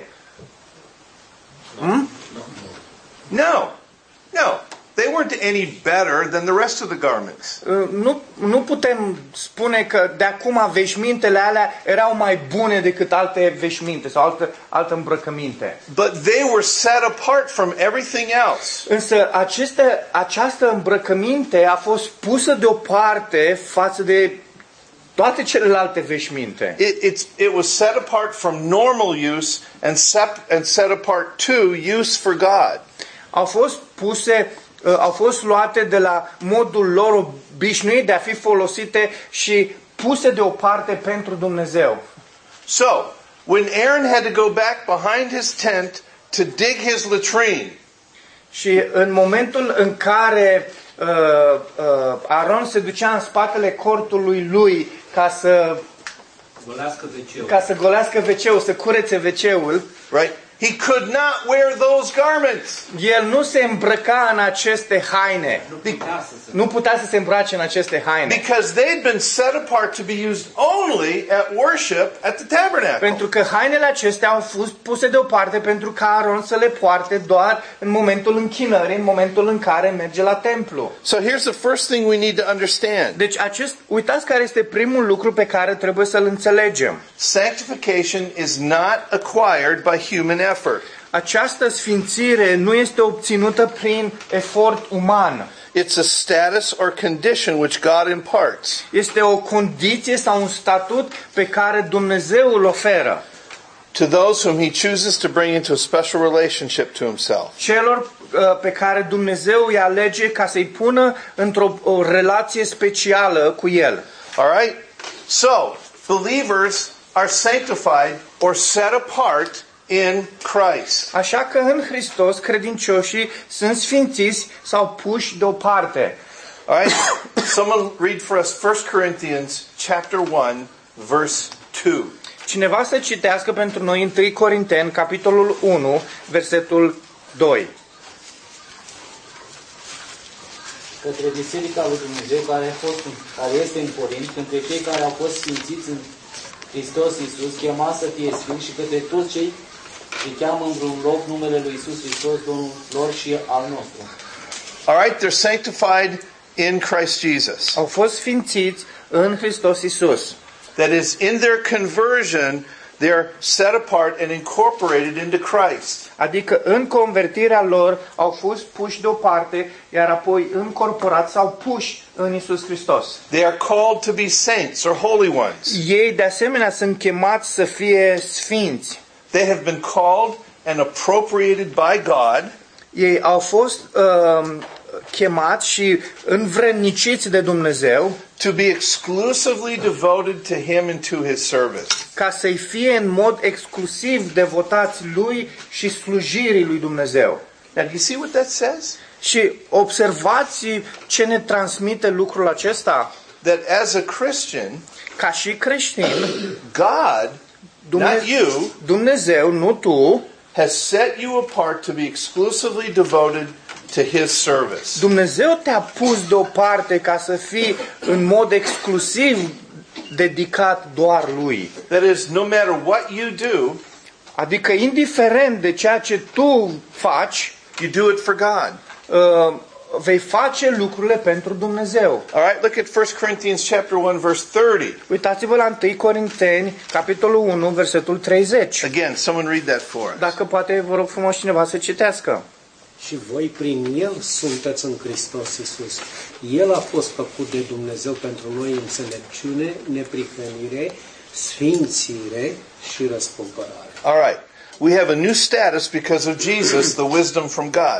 Hmm? No. No. They weren't any better than the rest of the garments. Uh, nu, nu putem spune că de acum veșmintele alea erau mai bune decât alte veșminte sau alte, alte îmbrăcăminte. But they were set apart from everything else. Însă aceste, această îmbrăcăminte a fost pusă deoparte față de toate celelalte veșminte. It, it's, it was set apart from normal use and set, and set apart to use for God. Au fost puse, uh, au fost luate de la modul lor obișnuit de a fi folosite și puse deoparte pentru Dumnezeu. So, when Aaron had to go back behind his tent to dig his latrine, Și în momentul în care uh, uh, Aron se ducea în spatele cortului lui ca să Golească veceul. ca să golească veceul, să curețe veceul, right? He could not wear those garments. el nu se îmbrăca în aceste haine. Nu putea să se... Nu putea să se îmbrace în aceste haine. Because they'd been set apart to be used only at worship at the tabernacle. Pentru că hainele acestea au fost puse deoparte pentru ca Aron să le poarte doar în momentul închinării, în momentul în care merge la templu. So here's the first thing we need to understand. Deci acest, uitați care este primul lucru pe care trebuie să-l înțelegem. Sanctification is not acquired by human effort. Această sfințire nu este obținută prin efort uman. It's a status or condition which God imparts. Este o condiție sau un statut pe care Dumnezeu îl oferă To those whom he chooses to bring into a special relationship to himself. celor uh, pe care Dumnezeu îi alege ca să-i pună într-o o relație specială cu El. All right? So, believers are sanctified or set apart in Christ. Așa că în Hristos credincioșii sunt sfințiți sau puși deoparte. All right? Someone read for us First Corinthians chapter one verse two. Cineva să citească pentru noi întâi Corinteni, capitolul unu, versetul doi. Către Biserica lui Dumnezeu care, a fost, care este în Corint, către cei care au fost sfințiți în Hristos Iisus, chemați să fie sfinți, și către toți cei ce cheamă în vreun loc numele lui Iisus Hristos, Domnul lor și al nostru. All right, they're sanctified in Christ Jesus. Au fost sfințiți în Hristos Iisus. That is, in their conversion, they're set apart and incorporated into Christ. Adică în convertirea lor au fost puși deoparte, iar apoi încorporați sau puși în Iisus Hristos. They are called to be saints or holy ones. Ei de asemenea sunt chemați să fie sfinți. They have been called and appropriated by God Ei au fost uh, chemați și învredniciți de Dumnezeu to be exclusively devoted to Him and to His service. ca să-i fie în mod exclusiv devotați lui și slujirii lui Dumnezeu. Now, do you see what that says? Și observați ce ne transmite lucrul acesta. That as a Christian, Ca și creștin, God, not you, Dumnezeu, nu tu, has set you apart to be exclusively devoted to His service. Dumnezeu te-a pus deoparte ca să fii în mod exclusiv dedicat doar lui. That is, no matter what you do, Adică indiferent de ceea ce tu faci, you do it for God. uh, vei face lucrurile pentru Dumnezeu. All right, look at First Corinthians chapter one verse thirty. Uitați-vă la întâi Corinteni, capitolul unu, versetul treizeci. Again, someone read that for us. Dacă poate, vă rog frumos cineva să citească. Și voi prin El sunteți în Hristos Iisus. El a fost făcut de Dumnezeu pentru noi înțelepciune, neprihănire, sfințire și răscumpărare. All right. We have a new status because of Jesus, the wisdom from God.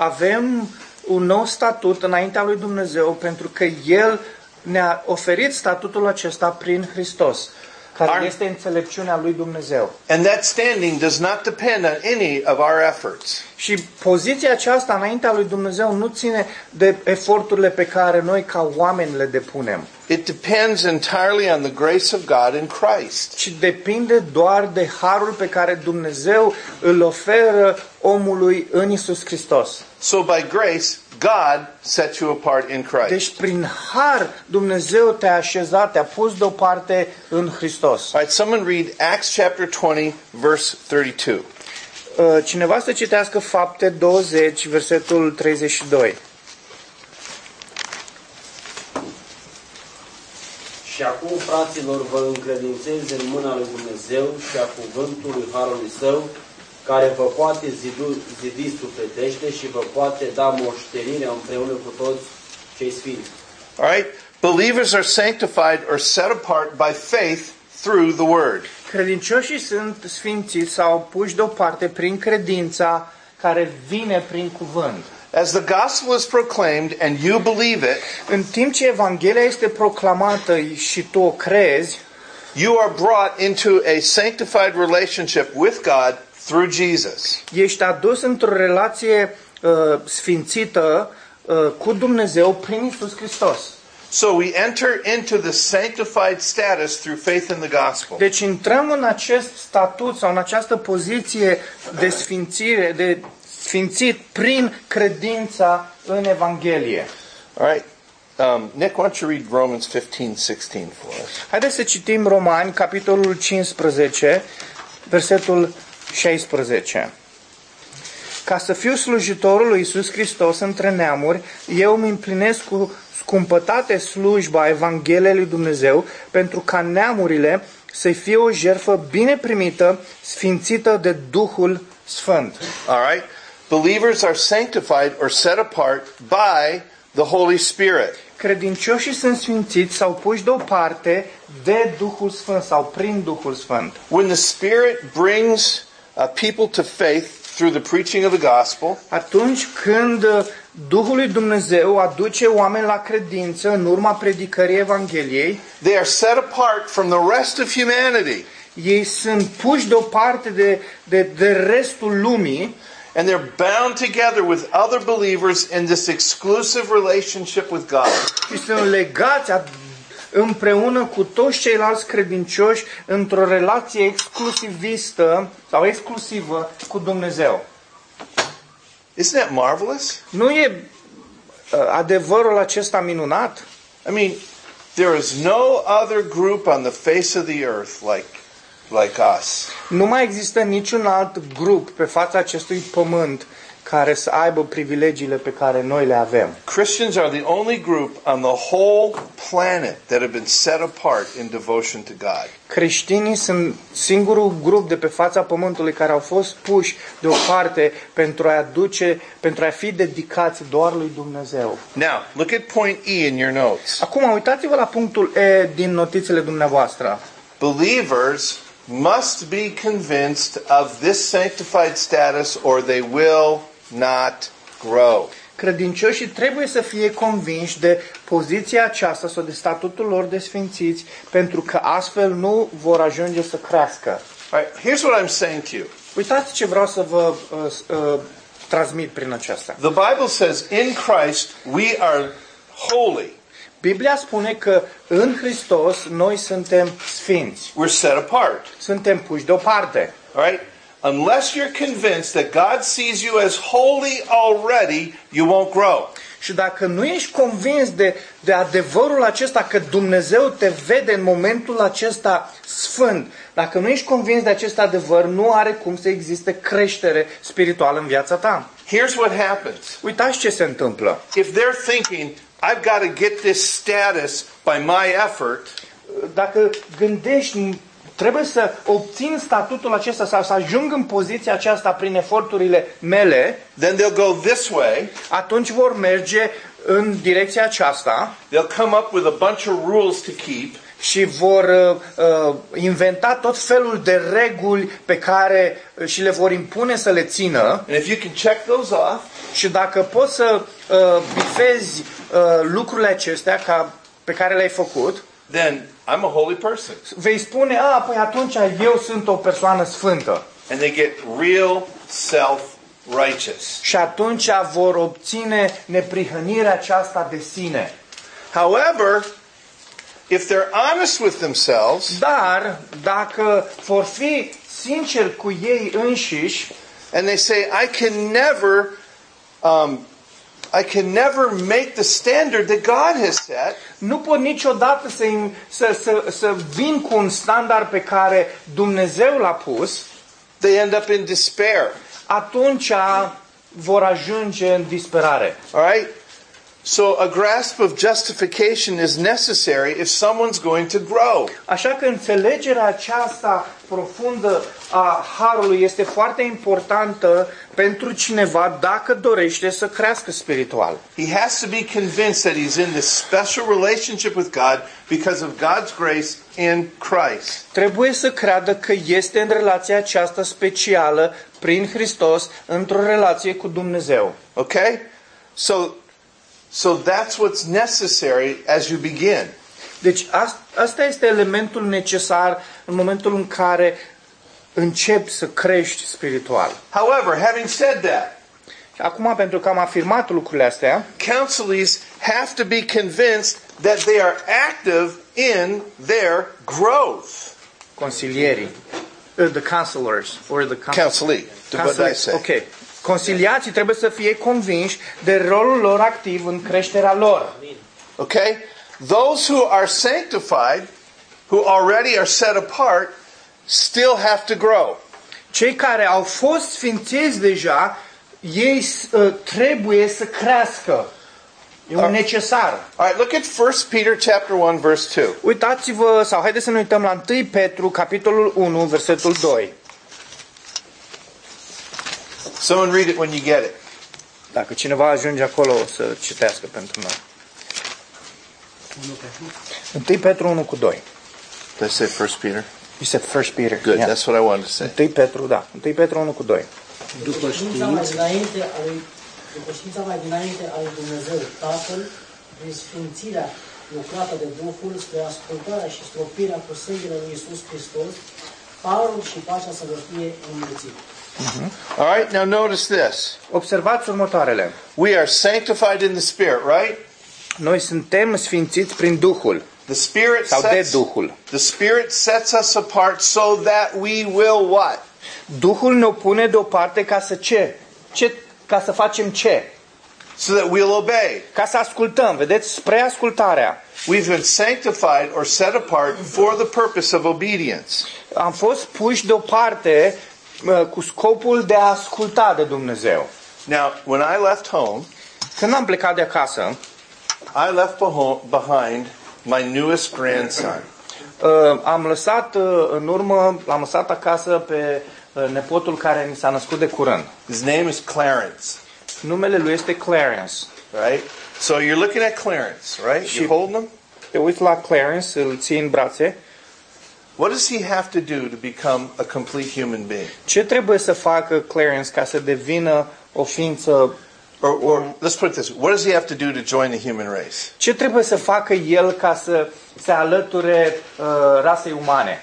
Avem un nou statut înaintea lui Dumnezeu pentru că El ne-a oferit statutul acesta prin Hristos, care Ar- este înțelepciunea lui Dumnezeu. And that standing does not depend on any of our efforts. Și poziția aceasta înaintea lui Dumnezeu nu ține de eforturile pe care noi ca oameni le depunem, It depends entirely on the grace of God in Christ. ci depinde doar de harul pe care Dumnezeu îl oferă omului în Iisus Hristos. So by grace, God set you apart in Christ. Deci prin har Dumnezeu te-a așezat, te-a pus deoparte în Hristos. All right, someone read Acts chapter twenty, verse thirty-two. Uh, Cineva să citească Fapte douăzeci, versetul treizeci și doi. Și acum, fraților, vă încredințez în mâna lui Dumnezeu și a cuvântului Harului Său, care vă poate zidu, zidi sufletește și vă poate da moștenirea împreună cu toți cei sfinți. All right? Believers are sanctified or set apart by faith through the word. Credincioșii sunt sfințiți sau puși deoparte prin credința care vine prin cuvânt. As the gospel is proclaimed and you believe it, În timp ce Evanghelia este proclamată și tu o crezi, you are brought into a sanctified relationship with God through Jesus. ești adus într-o relație uh, sfințită uh, cu Dumnezeu prin Iisus Hristos. So we enter into the sanctified status through faith in the gospel. Deci intrăm în acest statut sau în această poziție de sfințire, de sfințit prin credința în Evanghelie. All right. Um, Nick, why don't you read Romans fifteen sixteen for us? Haideți să citim Romani, capitolul cincisprezece, versetul șaisprezece. Ca să fiu slujitorul lui Iisus Hristos între neamuri, eu îmi împlinesc cu scumpătate slujba Evangheliei lui Dumnezeu, pentru ca neamurile să fie o jertfă bine primită, sfințită de Duhul Sfânt. All right. Believers are sanctified or set apart by the Holy Spirit. Credincioșii sunt sfințiți sau puși deoparte de Duhul Sfânt sau prin Duhul Sfânt. When the Spirit brings uh, people to faith through the preaching of the gospel, Atunci când Duhul lui Dumnezeu aduce oameni la credință în urma predicării Evangheliei, they are set apart from the rest of humanity. ei sunt puși deoparte de, de, de restul lumii And they're bound together with other believers in this exclusive relationship with God. și sunt legați ad- împreună cu toți ceilalți credincioși într-o relație exclusivistă sau exclusivă cu Dumnezeu. Isn't that marvelous? Nu e uh, adevărul acesta minunat? I mean, there is no other group on the face of the earth like, like us. Nu mai există niciun alt grup pe fața acestui pământ care să aibă privilegiile pe care noi le avem. Christians are the only group on the whole planet that have been set apart in devotion to God. Creștinii sunt singurul grup de pe fața pământului care au fost puși deoparte pentru a aduce, pentru a fi dedicați doar lui Dumnezeu. Now, look at point E in your notes. Acum, uitați-vă la punctul E din notițele dumneavoastră. Believers must be convinced of this sanctified status or they will not grow. Credincioșii trebuie să fie convinși de poziția aceasta sau de statutul lor de sfințiți, pentru că astfel nu vor ajunge să crească. All right, here's what I'm saying to you. Uitați ce vreau să vă uh, uh, transmit prin aceasta. The Bible says in Christ we are holy. Biblia spune că în Hristos noi suntem sfinți. We're set apart. Suntem puși deoparte. All right? Unless you're convinced that God sees you as holy already, you won't grow. Și dacă nu ești convins de, de adevărul acesta că Dumnezeu te vede în momentul acesta sfânt, dacă nu ești convins de acest adevăr, nu are cum să existe creștere spirituală în viața ta. Here's what happens. Uitați ce se întâmplă. If they're thinking, I've got to get this status by my effort, Dacă gândești, trebuie să obțin statutul acesta sau să ajung în poziția aceasta prin eforturile mele, then they'll go this way. atunci vor merge în direcția aceasta They'll come up with a bunch of rules to keep. și vor uh, inventa tot felul de reguli pe care și le vor impune să le țină. And if you can check those off, Și dacă poți să uh, bifezi uh, lucrurile acestea ca, pe care le-ai făcut, then I'm a holy person. vei spune, a, păi atunci eu sunt o persoană sfântă. And they get real self-righteous. Și atunci vor obține neprihănirea aceasta de sine. However, if they're honest with themselves, Dar, dacă vor fi sinceri cu ei înșiși and they say, I can never, um, I can never make the standard that God has set, nu pot niciodată să, să, să, să vin cu un standard pe care Dumnezeu l-a pus, they end up in despair. atunci vor ajunge în disperare. All right? So a grasp of justification is necessary if someone's going to grow. Așa că înțelegerea aceasta profundă a harului este foarte importantă pentru cineva dacă dorește să crească spiritual. He has to be convinced that he's in this special relationship with God because of God's grace in Christ. Trebuie să creadă că este în relația aceasta specială prin Hristos, într-o relație cu Dumnezeu. Okay? So, so that's what's necessary as you begin. Deci asta este elementul necesar în momentul în care începi să crești spiritual. However, having said that, Acum, pentru că am afirmat lucrurile astea, counselees have to be convinced that they are active in their growth. consilierii, uh, the counselors, or the counsel- Counselee. What did I say? Ok. Conciliații trebuie să fie convinși de rolul lor activ în creșterea lor. Okay? Those who are sanctified, who already are set apart, still have to grow. Cei care au fost sfințiți deja, ei uh, trebuie să crească. E un necesar. All right, look at First Peter chapter one verse two. Uitați-vă, sau haideți să ne uităm la întâi Petru, capitolul unu, versetul doi. Someone read it when you get it. Dacă cineva ajunge acolo, o să citească pentru noi. întâi Petru unu cu doi. Did I say First Peter? You said First Peter. Good, Yeah. that's what I wanted to say. întâi Petru, da. întâi Petru unu cu doi. După Știința mai știință, dinainte a lui, după știința mai dinainte a lui Dumnezeu, Tatăl, prin sfințirea lucrată de Duhul, spre ascultarea și stropirea cu sângele lui Iisus Hristos, harul și pacea să vă fie înmulțite. All right, now notice this. Observați următoarele. We are sanctified in the Spirit, right? Noi suntem sfințiți prin Duhul The Spirit sau de sets, Duhul. the Spirit sets us apart so that we will what? Duhul ne pune deoparte ca să ce? ce? Ca să facem ce? So that we'll obey. Ca să ascultăm, vedeți? Spre ascultarea. We've been sanctified or set apart for the purpose of obedience. Am fost puși deoparte uh, cu scopul de a asculta de Dumnezeu. Now, when I left home, Când am plecat de acasă, I left beho- behind my newest grandson. uh, am lăsat uh, în urmă, l-am lăsat acasă pe uh, nepotul care mi s-a născut de curând. His name is Clarence, Numele lui este Clarence. right? So you're looking at Clarence, right? You're holding him? Te uiți la Clarence, îl ții în brațe. What does he have to do to become a complete human being? Ce trebuie să facă Clarence ca să devină o ființă? Or, or let's put it this way. What does he have to do to join the human race? Ce trebuie să facă el ca să se alăture uh, rasei umane?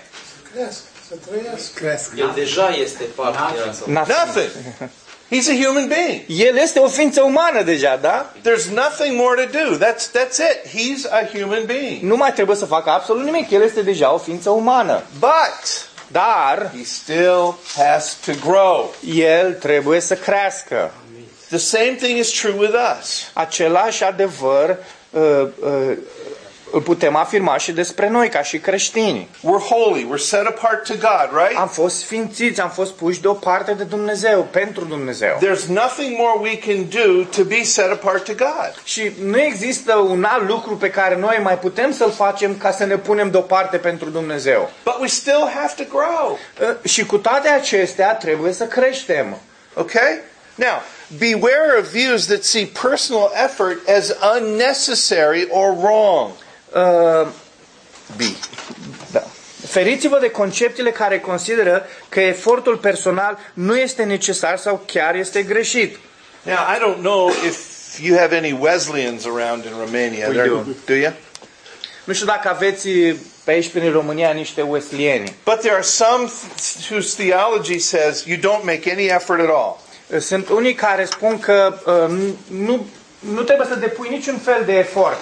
El deja este parte din asta. Nothing. Nothing. He's a human being. El este o ființă umană deja, da? There's nothing more to do. That's that's it. He's a human being. Nu mai trebuie să facă absolut nimic. El este deja o ființă umană. But Dar he still has to grow. el trebuie să crească. The same thing is true with us. Același adevăr uh, uh, îl putem afirma și despre noi ca și creștini. We're holy. We're set apart to God, right? Am fost sfințiți, am fost puși deoparte de Dumnezeu, pentru Dumnezeu. There's nothing more we can do to be set apart to God. Și nu există un alt lucru pe care noi mai putem să-l facem ca să ne punem deoparte pentru Dumnezeu. But we still have to grow. Uh, Și cu toate acestea trebuie să creștem. Okay? Now, beware of views that see personal effort as unnecessary or wrong. Uh, B. Da. Feriți-vă de conceptele care consideră că efortul personal nu este necesar sau chiar este greșit. Now, I don't know if you have any Wesleyans around in Romania. We There- do. Do you? Nu știu dacă aveți pe aici prin România niște wesleyeni. But there are some th- whose theology says you don't make any effort at all. Sunt unii care spun că uh, nu, nu trebuie să depui niciun fel de efort.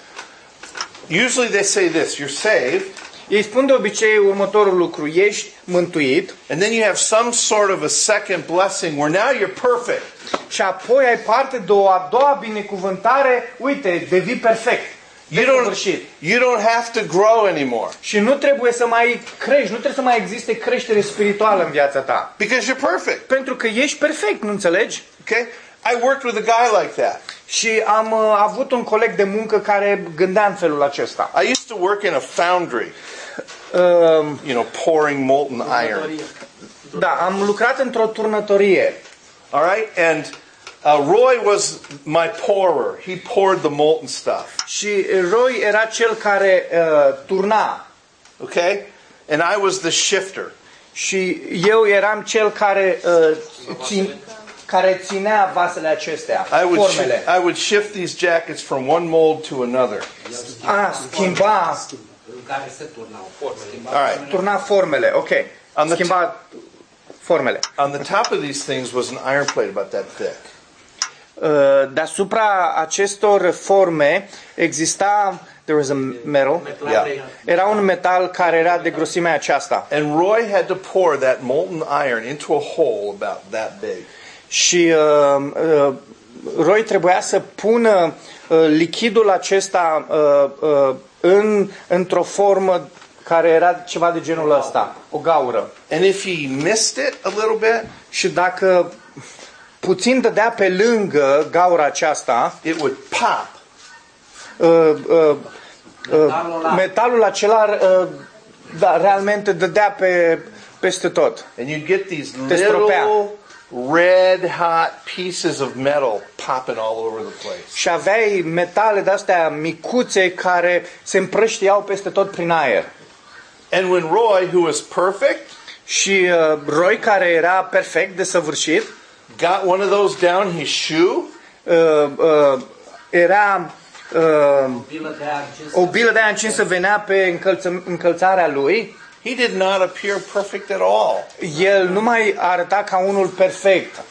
Usually they say this, you're saved, Ei spun de obicei următorul lucru: ești mântuit and then you have some sort of a second blessing where now you're perfect. și apoi ai parte de o a doua binecuvântare, uite, devii perfect. You don't, Desăvârșit. you don't have to grow anymore Și nu trebuie să mai crești, nu trebuie să mai existe creștere spirituală în viața ta. because you're perfect. Pentru că ești perfect, nu înțelegi? Okay? I worked with a guy like that. Și am uh, avut un coleg de muncă care gândea în felul acesta. I used to work in a foundry, Uh, you know, pouring molten iron. Da, am lucrat într-o turnătorie. All right? And uh, Roy was my pourer. He poured the molten stuff. Și Roy era cel care uh, turna. Okay? And I was the shifter. Și eu eram cel care uh, țin, care ținea vasele acestea, I would, formele. shi- I would shift these jackets from one mold to another. A, schimba, În care se turnau formele. All right. turna formele, ok. Am the Schimba formele. On the top of these things was an iron plate about that thick. Uh, deasupra acestor forme exista, there was a metal, Yeah. era un metal care era de grosimea aceasta. And Roy had to pour that molten iron into a hole about that big. Și uh, uh, Roy trebuia să pună uh, lichidul acesta uh, uh, în, într-o formă care era ceva de genul ăsta, o gaură. And if he missed it a little bit, Și dacă puțin dădea pe lângă gaura aceasta, it would pop. uh, uh, Metalul ăla- metalul acela uh, da, realmente dădea pe, peste tot. And you'd get these Te stropea. little red hot pieces of metal popping all over the place. Și aveai metale de-astea micuțe care se împrăștiau peste tot prin aer. And when Roy, who was perfect, Și uh, Roy, care era perfect, desăvârșit, got one of those down his shoe, uh, uh, era uh, Bilă de aia încins. o bilă de aia încinsă venea pe încălță, încălțarea lui, he did not appear perfect at all. el nu mai arăta ca unul perfect.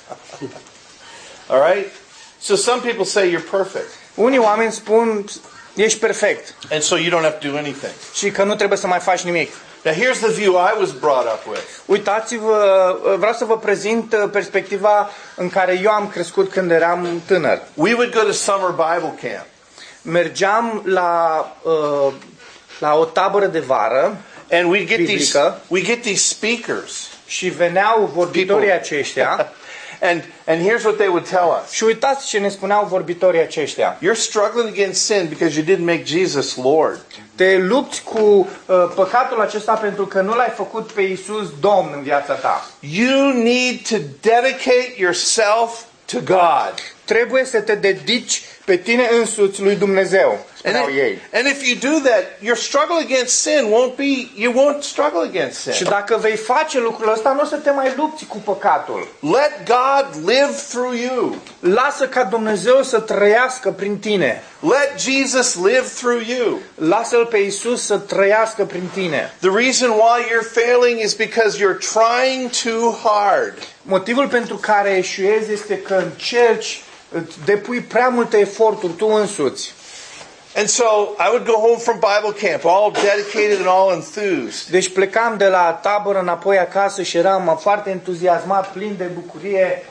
All right? So some people say you're perfect. Unii oameni spun, ești perfect And so you don't have to do anything. și că nu trebuie să mai faci nimic. Now here's the view I was brought up with. Uitați-vă, vreau să vă prezint perspectiva în care eu am crescut când eram tânăr. We would go to summer Bible camp. Mergeam la, uh, la o tabără de vară And we get these Biblică. we get these speakers. și veneau vorbitorii People. aceștia And and here's what they would tell us. și uitați ce ne spuneau vorbitorii aceștia. You're struggling against sin because you didn't make Jesus Lord. Te lupți cu uh, păcatul acesta pentru că nu l-ai făcut pe Iisus Domn în viața ta. You need to dedicate yourself to God. Trebuie să te dedici pe tine însuți lui Dumnezeu, And spuneau ei. if, and if you do that, your struggle against sin won't be, you won't struggle against Și sin. dacă vei face lucrul ăsta, nu o să te mai lupți cu păcatul. Let God live through you. Lasă ca Dumnezeu să trăiască prin tine. Let Jesus live through you. Lasă-L pe Iisus să trăiască prin tine. The reason why you're failing is because you're trying too hard. Motivul pentru care eșuezi este că încerci, îți depui prea multe eforturi tu însuți. And so I would go home from Bible camp all dedicated and all enthused. Deci plecam de la tabără înapoi acasă și eram foarte entuziasmat, plin de bucurie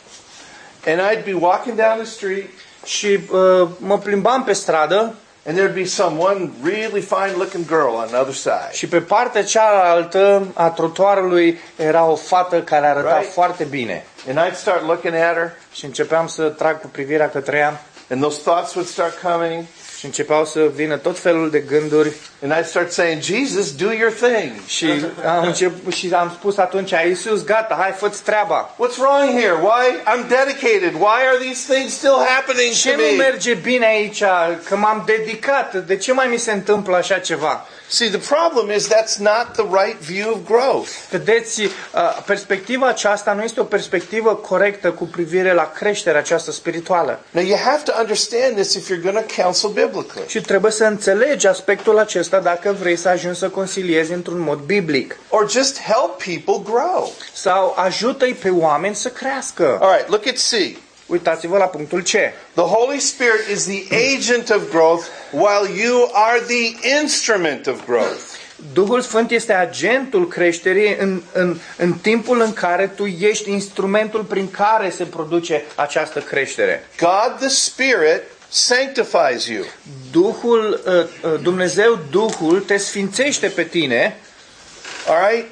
And I'd be walking down the street și uh, mă plimbam pe stradă and there'd be some one really fine looking girl on the other side. și pe partea cealaltă a trotuarului era o fată care arăta Right. foarte bine. And I'd start looking at her Și începeam să trag cu privirea către ea and those thoughts would start coming. și începeau să vină tot felul de gânduri And I'd start saying, Jesus, do your thing. și am, început, și am spus atunci, Iisus, gata, hai, fă-ți treaba. What's wrong here? Why? I'm dedicated. Why are these things still happening Ce to nu me? merge bine aici? Că m-am dedicat. De ce mai mi se întâmplă așa ceva? See, the problem is that's not the right view of growth. Vedeți, uh, perspectiva aceasta nu este o perspectivă corectă cu privire la creșterea aceasta spirituală. Now, you have to understand this if you're going to counsel biblically. Și trebuie să înțelegi aspectul acesta dacă vrei să ajungi să conciliezi într-un mod biblic. Or just help people grow. Sau ajută-i pe oameni să crească. All right, look at C. Uitați-vă la punctul C. The Holy Spirit is the agent of growth while you are the instrument of growth. Duhul Sfânt este agentul creșterii în, în, în timpul în care tu ești instrumentul prin care se produce această creștere. God the Spirit sanctifies you. Duhul, uh, uh, Dumnezeu, Duhul te sfințește pe tine All right?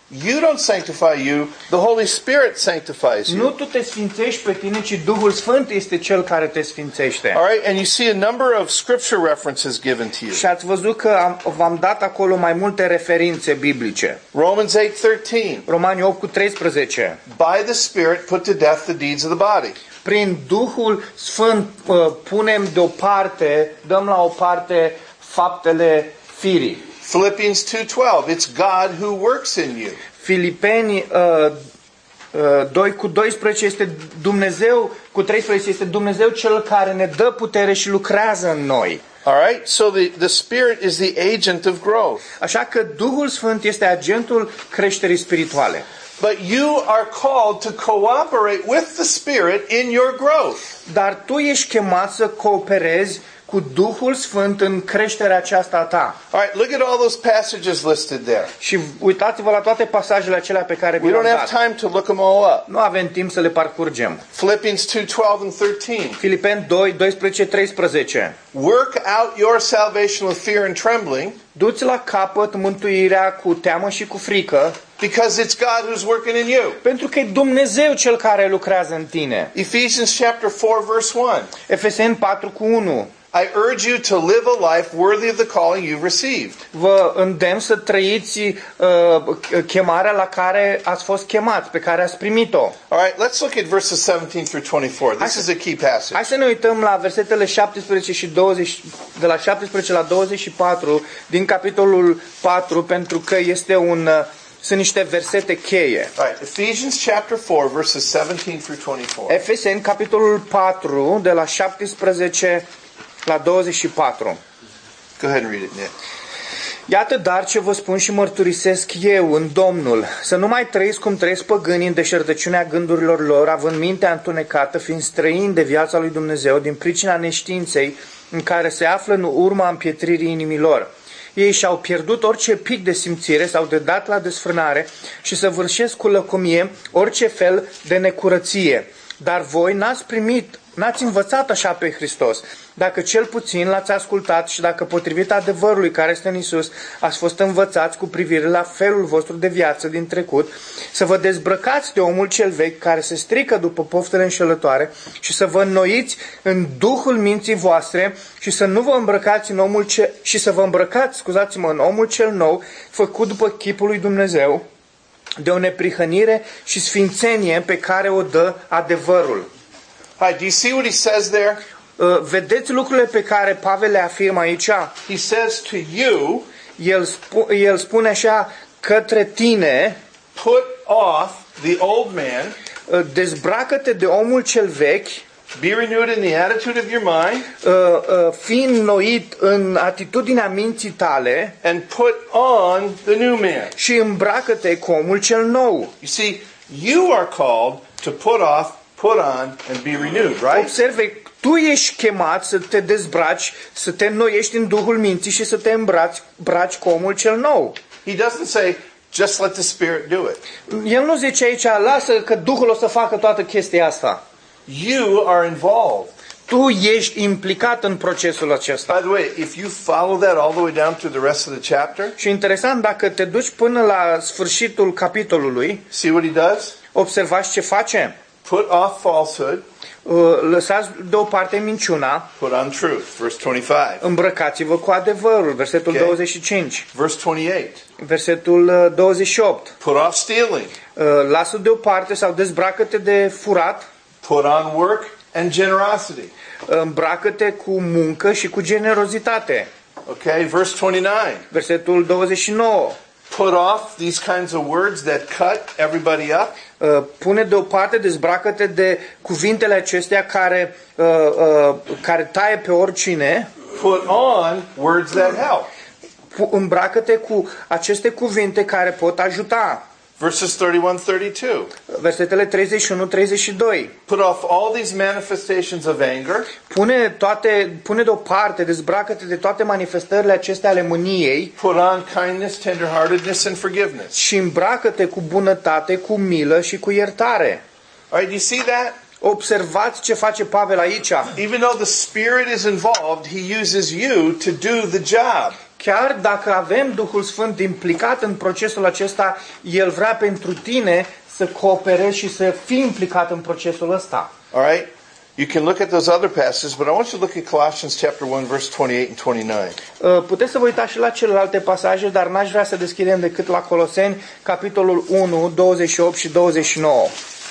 You don't sanctify you, the Holy Spirit sanctifies you. Nu tu te sfințești pe tine, ci Duhul Sfânt este cel care te sfințește. All right, and you see a number of scripture references given to you. Și ați văzut că am, v-am dat acolo mai multe referințe biblice. Romans eight thirteen. Romani opt cu treisprezece. By the Spirit put to death the deeds of the body. Prin Duhul Sfânt uh, punem deoparte, dăm la o parte faptele firii. Philippians two twelve. It's God who works in you. Filipeni uh, uh, doi cu doisprezece este Dumnezeu, cu treisprezece este Dumnezeu cel care ne dă putere și lucrează în noi. All right? So the, the Spirit is the agent of growth. Așa că Duhul Sfânt este agentul creșterii spirituale. But you are called to cooperate with the Spirit in your growth. Dar tu ești chemat să cooperezi cu Duhul Sfânt în creșterea aceasta a ta. All right, look at all those passages listed there. Și uitați-vă la toate pasajele acelea pe care vi We le-am don't have dat. time to look them all up. Nu avem timp să le parcurgem. Philippians two twelve and thirteen. Filipeni doi, doisprezece, treisprezece. Work out your salvation with fear and trembling, Du-ți la capăt mântuirea cu teamă și cu frică, because it's God who's working in you. pentru că e Dumnezeu cel care lucrează în tine. Ephesians chapter four verse one. Efeseni patru cu unu. I urge you to live a life worthy of the calling you've received. Vă îndemn să trăiți uh, chemarea la care ați fost chemați, pe care ați primit-o. All right, let's look at verses seventeen through twenty-four. This is a key passage. Hai să ne uităm la versetele șaptesprezece și douăzeci, de la șaptesprezece la douăzeci și patru din capitolul patru, pentru că este un, uh, sunt niște versete cheie. All right, Ephesians chapter four verses seventeen through twenty-four. Efeseni, capitolul patru, de la șaptesprezece la douăzeci și patru. Go ahead and read it, Nick. Iată dar ce vă spun și mărturisesc eu în Domnul, să nu mai trăiți cum trăiesc păgânii în deșertăciunea gândurilor lor, având mintea întunecată, fiind străini de viața lui Dumnezeu, din pricina neștiinței în care se află în urma împietririi inimilor. Ei și-au pierdut orice pic de simțire, s-au dedat la desfrânare și săvârșesc cu lăcomie orice fel de necurăție. Dar voi n-ați primit, n-ați învățat așa pe Hristos. Dacă cel puțin l-ați ascultat și dacă potrivit adevărului care este în Iisus ați fost învățați cu privire la felul vostru de viață din trecut, să vă dezbrăcați de omul cel vechi care se strică după poftele înșelătoare și să vă înnoiți în duhul minții voastre și să nu vă îmbrăcați în omul ce, și să vă îmbrăcați, scuzați-mă, în omul cel nou, făcut după chipul lui Dumnezeu, de o neprihănire și sfințenie pe care o dă adevărul. Hi, do you see what he says there? Uh, Vedeți lucrurile pe care Pavel le afirmă aici? He says to you, El, spu- el spune așa către tine, put off the old man, uh, dezbracă-te de omul cel vechi, be renewed in the attitude of your mind, uh, uh, fii înnoit în atitudinea minții tale and put on the new man. și îmbracă-te cu omul cel nou. You see, you are called to put off, put on, and be renewed, right? Observe, tu ești chemat să te dezbraci, să te înnoiești în duhul minții și să te îmbraci braci cu omul cel nou. He doesn't say, just let the Spirit do it. El nu zice aici, lasă că Duhul o să facă toată chestia asta. You are involved. Tu ești implicat în procesul acesta. By the way, if you follow that all the way down through the rest of the chapter, Și interesant, dacă te duci până la sfârșitul capitolului, see what he does? observați ce face. Put off falsehood, Uh, Lăsați deoparte minciuna, put on truth. Verse twenty-five. îmbrăcați-vă cu adevărul, versetul Ok. douăzeci și cinci, Verse twenty-eight. versetul uh, douăzeci și opt. Put off stealing. Uh, Lasă deoparte sau dezbracă-te de furat, Put on work and generosity. îmbracă-te cu muncă și cu generozitate. Okay, verse twenty-nine. Versetul douăzeci și nouă. Put off these kinds of words that cut everybody up. Uh, Pune deoparte, dezbracă-te de cuvintele acestea care, uh, uh, care taie pe oricine. Put on words that help. Pu- Îmbracă-te cu aceste cuvinte care pot ajuta. Verses thirty-one, thirty-two. Versetele treizeci și unu treizeci și doi. Put off all these manifestations of anger, Pune, toate, pune deoparte, dezbracă-te de toate manifestările acestea ale mâniei put on kindness, tenderheartedness, and forgiveness. și îmbracă-te cu bunătate, cu milă și cu iertare. All right, do you see that? Observați ce face Pavel aici. Even though the Spirit is involved, he uses you to do the job. chiar dacă avem Duhul Sfânt implicat în procesul acesta, El vrea pentru tine să cooperezi și să fii implicat în procesul ăsta. All right? You can look at those other passages, but I want you to look at Colossians chapter one, verse twenty-eight and twenty-nine. Uh, Puteți să vă uitați și la celelalte pasaje, dar n-aș vrea să deschidem decât la Coloseni, capitolul unu, douăzeci și opt și douăzeci și nouă.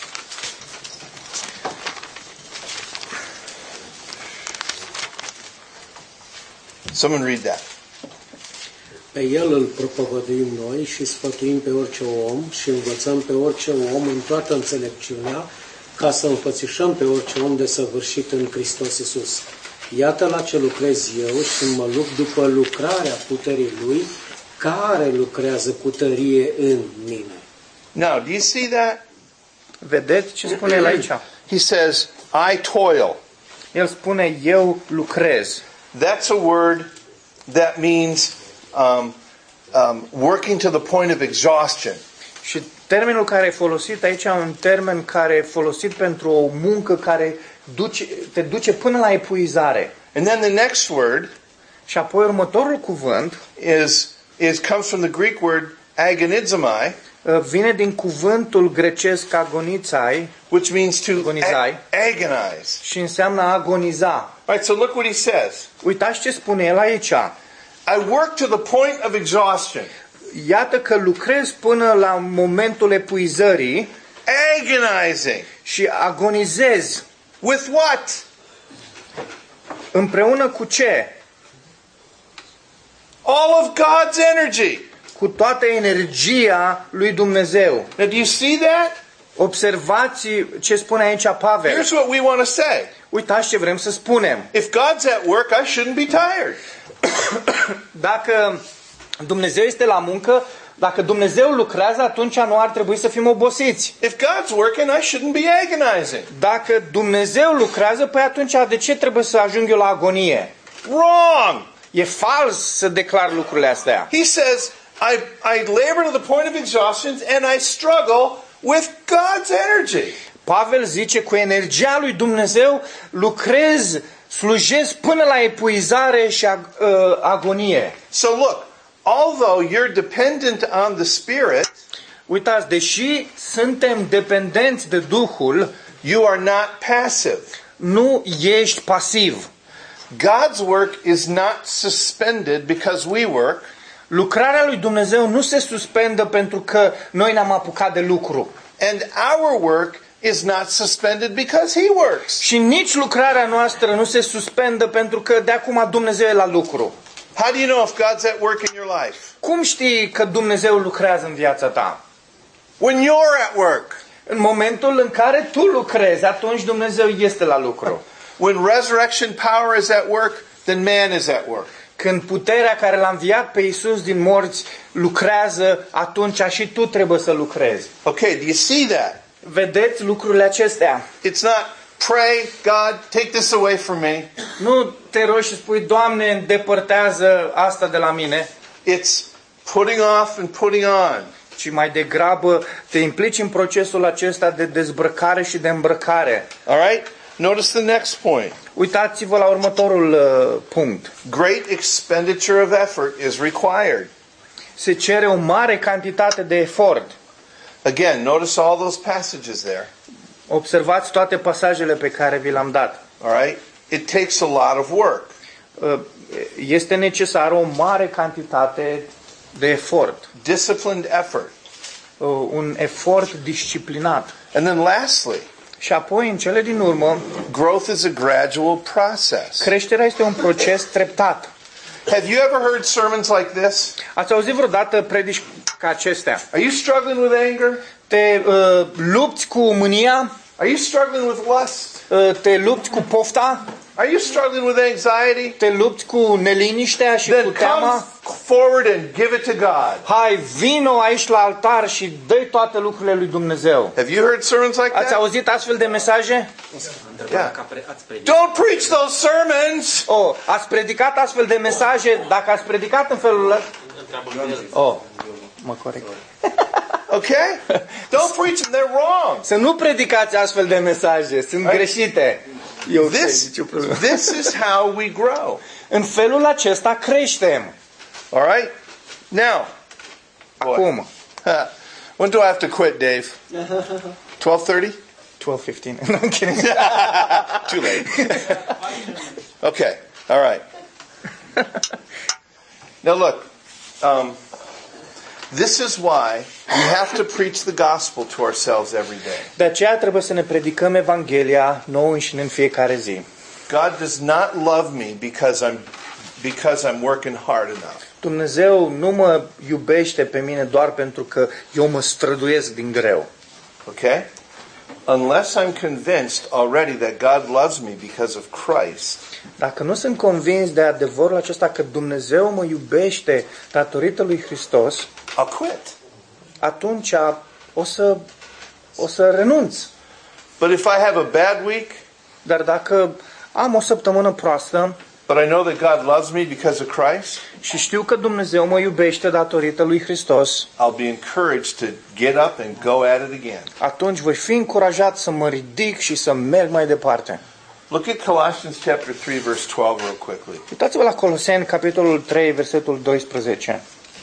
Someone read that. Pe El îl propovăduim noi și sfătuim pe orice om și învățăm pe orice om în toată înțelepciunea, ca să înfățișăm pe orice om desăvârșit în Hristos Iisus. Iată la ce lucrez eu și mă lupt după lucrarea puterii Lui, care lucrează cu tărie în mine. Now, do you see that? Vedeți ce spune el aici? He says, I toil. El spune, eu lucrez. That's a word that means um, um, working to the point of exhaustion. Și termenul care e folosit aici e un termen care e folosit pentru o muncă care duce, te duce până la epuizare. And then the next word Și apoi următorul cuvânt is, is comes from the Greek word agonizomai, vine din cuvântul grecesc agonițai, which means to Agonizai. a- agonize. și înseamnă a agoniza. All right, so look what he says. Uitați ce spune el aici. I work to the point of exhaustion, Iată că lucrez până la momentul epuizării agonizing. și agonizez. With what? Împreună cu ce? All of God's energy. Cu toată energia lui Dumnezeu. Now, do you see that? Observați ce spune aici Pavel. Here's what we want to say. Uitați ce vrem să spunem. If God's at work, I shouldn't be tired. Dacă Dumnezeu este la muncă, dacă Dumnezeu lucrează, atunci nu ar trebui să fim obosiți. If God's working, I shouldn't be agonizing. Dacă Dumnezeu lucrează, păi atunci de ce trebuie să ajung eu la agonie? Wrong. E fals să declar lucrurile astea. He says, I, I labor to the point of exhaustion and I struggle with God's energy. Pavel zice, cu energia lui Dumnezeu lucrez, slujesc până la epuizare și ag- uh, agonie. So look, although you're dependent on the Spirit, Uitați, deși suntem dependenți de Duhul, you are not passive. nu ești pasiv. God's work is not suspended because we work. Lucrarea lui Dumnezeu nu se suspendă pentru că noi ne-am apucat de lucru. And our work is not suspended because He works. Și nici lucrarea noastră nu se suspendă pentru că de acum Dumnezeu e la lucru. How do you know if God's at work in your life? Cum știi că Dumnezeu lucrează în viața ta? When you're at work. În momentul în care tu lucrezi, atunci Dumnezeu este la lucru. When resurrection power is at work, then man is at work. Când puterea care l-a înviat pe Iisus din morți lucrează, atunci și tu trebuie să lucrezi. Okay, do you see that? Vedeți lucrurile acestea? It's not pray, God, take this away from me. Nu te rogi și spui, Doamne, îndepărtează asta de la mine, It's putting off and putting on. ci mai degrabă te implici în procesul acesta de dezbrăcare și de îmbrăcare. All right? Notice the next point. Uitați-vă la următorul uh, punct. Great expenditure of effort is required. Se cere o mare cantitate de efort. Again, notice all those passages there. Observați toate pasajele pe care vi le-am dat. All right? It takes a lot of work. Uh, Este necesară o mare cantitate de efort. Disciplined effort. Uh, Un efort disciplinat. And then lastly, Și apoi, în cele din urmă, growth is a gradual process. creșterea este un proces treptat. Have you ever heard sermons like this? Ați auzit vreodată predici ca acestea? Are you struggling with anger? Te uh, lupți cu mânia? Are you struggling with lust? Uh, te lupți cu pofta? Are you struggling with anxiety? Te lupți cu neliniștea și cu Then come teama? forward and give it to God. Hai, vino aici la altar și dă-i toate lucrurile lui Dumnezeu. Have you heard sermons like Ați that? auzit astfel de mesaje? Yeah. Ați predicat. Don't preach those sermons. Oh, ați predicat astfel de mesaje? Dacă ați predicat în felul ăsta... Oh, mă corect. Okay? Don't preach them. They're wrong. Să nu predicați astfel de mesaje, sunt greșite. Eu This, nicio problemă. this is how we grow. În felul acesta creștem. All right? Now, Acum, when do I have to quit, Dave? twelve thirty? twelve fifteen. No, I'm kidding. Too late. Okay. All right. Now look, um, this is why we have to preach the gospel to ourselves every day. De aceea trebuie să ne predicăm Evanghelia nouă înșine în fiecare zi. God does not love me because I'm because I'm working hard enough. Dumnezeu nu mă iubește pe mine doar pentru că eu mă străduiesc din greu. Okay? Unless I'm convinced already that God loves me because of Christ, Dacă nu sunt convins de adevărul acesta că Dumnezeu mă iubește datorită lui Hristos, I'll quit. atunci o să, o să renunț. But if I have a bad week, Dar dacă am o săptămână proastă but I know that God loves me because of Christ, și știu că Dumnezeu mă iubește datorită lui Hristos, I'll be encouraged to get up and go at it again. atunci voi fi încurajat să mă ridic și să merg mai departe. Look at Colossians chapter three verse twelve real quickly. Uitați-vă la Coloseni, capitolul trei, versetul doisprezece.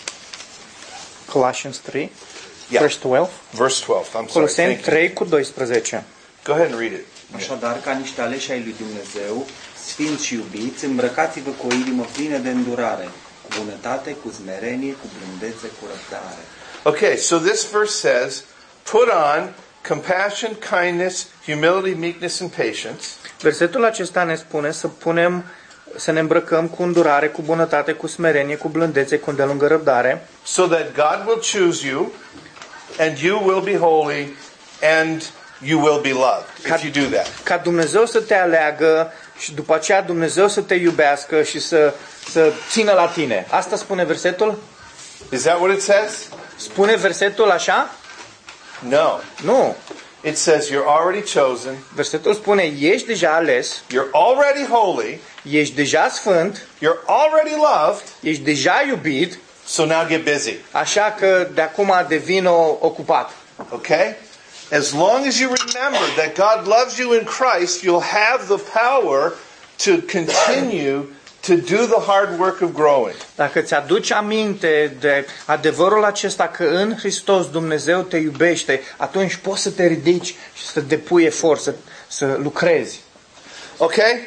Colossians three, Yeah. verse twelve. Verse twelve. I'm sorry. Coloseni Thank you. trei cu doisprezece. Go ahead and read it. Așadar, ca niște aleși ai lui Dumnezeu, sfinți și iubiți, îmbrăcați-vă cu o inimă plină de îndurare, cu bunătate, cu smerenie, cu blândețe, cu răbdare. Okay, so this verse says, put on compassion, kindness, humility, meekness, and patience. Versetul acesta ne spune să punem, să ne îmbrăcăm cu îndurare, cu bunătate, cu smerenie, cu blândețe, cu îndelungă răbdare, So that God will choose you, and you will be holy, and you will be loved if you do that. ca Dumnezeu să te aleagă și după aceea Dumnezeu să te iubească și să, să țină la tine. Asta spune versetul? Is that what it says? Spune versetul așa? No. Nu. It says you're already chosen, Versetul spune, ești deja ales, you're already holy, ești deja sfânt, you're already loved, ești deja iubit, so now get busy. așa că de acum devino ocupat. Okay? As long as you remember that God loves you in Christ, you'll have the power to continue to do the hard work of growing. Dacă îți aduci aminte de adevărul acesta că în Hristos Dumnezeu te iubește, atunci poți să te ridici și să depui efort, să, să lucrezi. Okay?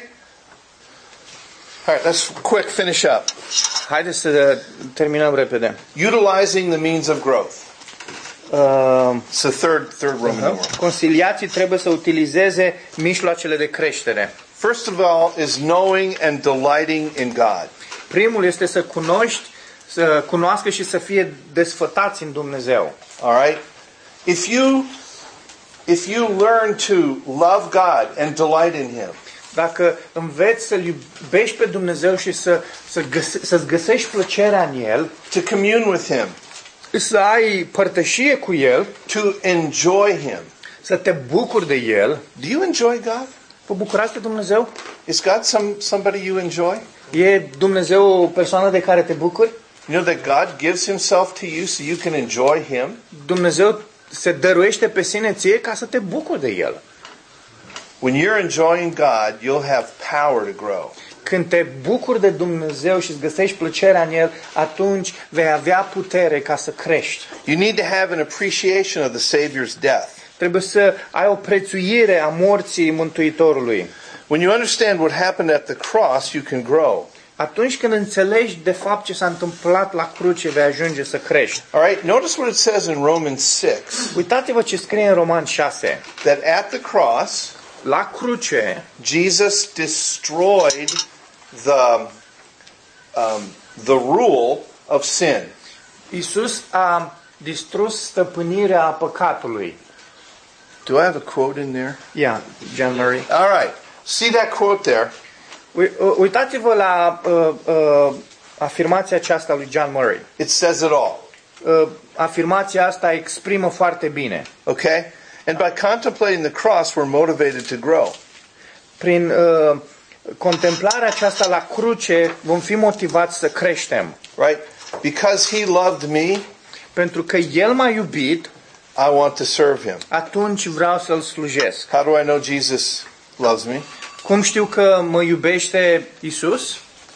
All right, let's quick finish up. Haideți să terminăm repede. Utilizing the means of growth. Uh, It's the third third Roman numeral. conciliații trebuie să utilizeze mijloacele de creștere. First of all is knowing and delighting in God. Primul este să cunoști, să cunoască și să fie desfătați în Dumnezeu. All right? If you if you learn to love God and delight in him, Dacă înveți să-L iubești pe Dumnezeu și să, să găse, să-ți găsești plăcerea în El, to commune with him, să ai părtășie cu El, to enjoy him. să te bucuri de El. Do you enjoy God? Vă bucurați de Dumnezeu? Is God some somebody you enjoy? E Dumnezeu o persoană de care te bucuri? You know that God gives himself to you so you can enjoy him? Dumnezeu se dăruiește pe sine ție ca să te bucuri de El. When you're enjoying God, you'll have power to grow. Când te bucuri de Dumnezeu și îți găsești plăcerea în El, atunci vei avea putere ca să crești. You need to have an appreciation of the Savior's death. Trebuie să ai o prețuire a morții Mântuitorului. When you understand what happened at the cross, you can grow. Atunci când înțelegi de fapt ce s-a întâmplat la cruce, vei ajunge să crești. All right, notice what it says in Romans six, Uitați-vă ce scrie în Roman șase. that at the cross, La cruce, Jesus destroyed the, um, the rule of sin. Iisus a distrus stăpânirea păcatului. Do I have a quote in there? Ia, John Murray. All right, see that quote there? Uitați-vă la uh, uh, afirmația aceasta lui John Murray. It says it all. Uh, afirmația asta exprimă foarte bine. Okay? And by contemplating the cross, we're motivated to grow. Prin uh, contemplarea aceasta la cruce vom fi motivați să creștem. Right? Because he loved me, Pentru că El m-a iubit, I want to serve him. atunci vreau să-L slujesc. How do I know Jesus loves me? Cum știu că mă iubește Iisus?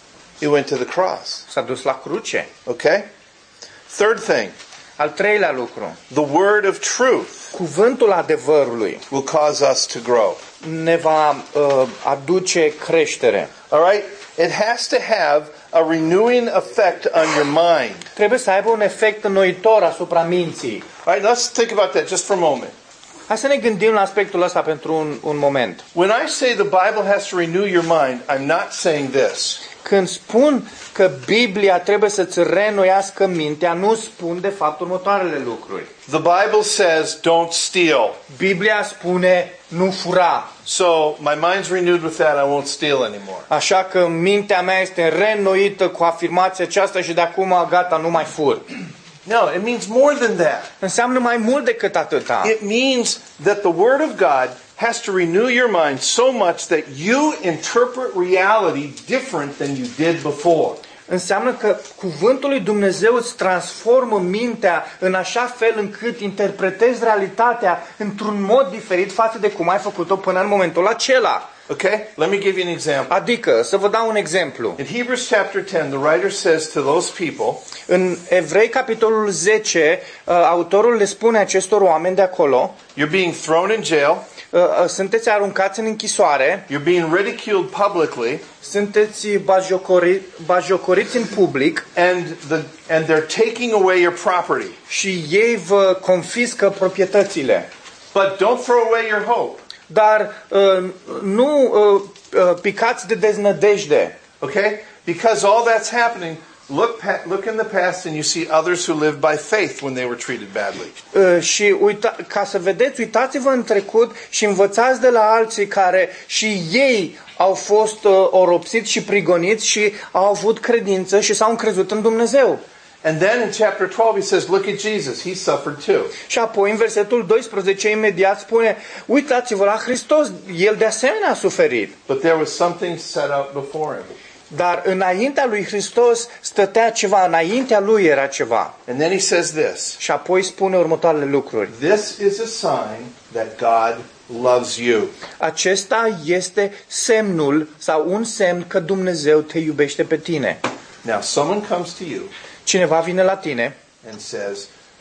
He went to the cross. S-a dus la cruce. Okay? Third thing, Al treilea lucru. the word of truth Cuvântul adevărului will cause us to grow. ne va uh, aduce creștere. All right? It has to have a renewing effect on your mind. Trebuie să aibă un efect înnoitor asupra minții. All right, let's think about that just for a moment. Hai să ne gândim la aspectul ăsta pentru un, un moment. When I say the Bible has to renew your mind, I'm not saying this. Când spun că Biblia trebuie să-ți reînnoiască mintea, nu spun de fapt următoarele lucruri. The Bible says don't steal. Biblia spune nu fura. So my mind's renewed with that, I won't steal anymore. Așa că mintea mea este reînnoită cu afirmația aceasta și de acum gata, nu mai fur. No, it means more than that. Înseamnă mai mult decât atâta. It means that the Word of God has to renew your mind so much that you interpret reality different than you did before. Înseamnă că cuvântul lui Dumnezeu îți transformă mintea în așa fel încât interpretezi realitatea într-un mod diferit față de cum ai făcut-o până în momentul acela. Okay? Let me give you an example. Adică, să vă dau un exemplu. In Hebrews chapter ten, the writer says to those people, În Evrei, capitolul zece, autorul le spune acestor oameni de acolo, you're being thrown in jail, sunteți aruncați în închisoare, you're being ridiculed publicly, sunteți bajocori, bajocoriți în public and the and they're taking away your property. și ei vă confiscă proprietățile. But don't throw away your hope. Dar uh, nu uh, uh, picați de deznădejde. Okay? Because all that's happening, look pa- look in the past and you see others who lived by faith when they were treated badly. Uh, și uita, ca să vedeți, uitați-vă în trecut și învățați de la alții care și ei au fost uh, oropsiți și prigoniți și au avut credință și s-au încrezut în Dumnezeu. And then in chapter twelve he says, look at Jesus, he suffered too. Și apoi în versetul doisprezece imediat spune, uitați-vă la Hristos, El de asemenea a suferit. But there was something set up before him. Dar înaintea lui Hristos stătea ceva, înaintea lui era ceva. And then he says this, Și apoi spune următoarele lucruri. this is a sign that God loves you. Acesta este semnul sau un semn că Dumnezeu te iubește pe tine. Now someone comes to you Cineva vine la tine, and says,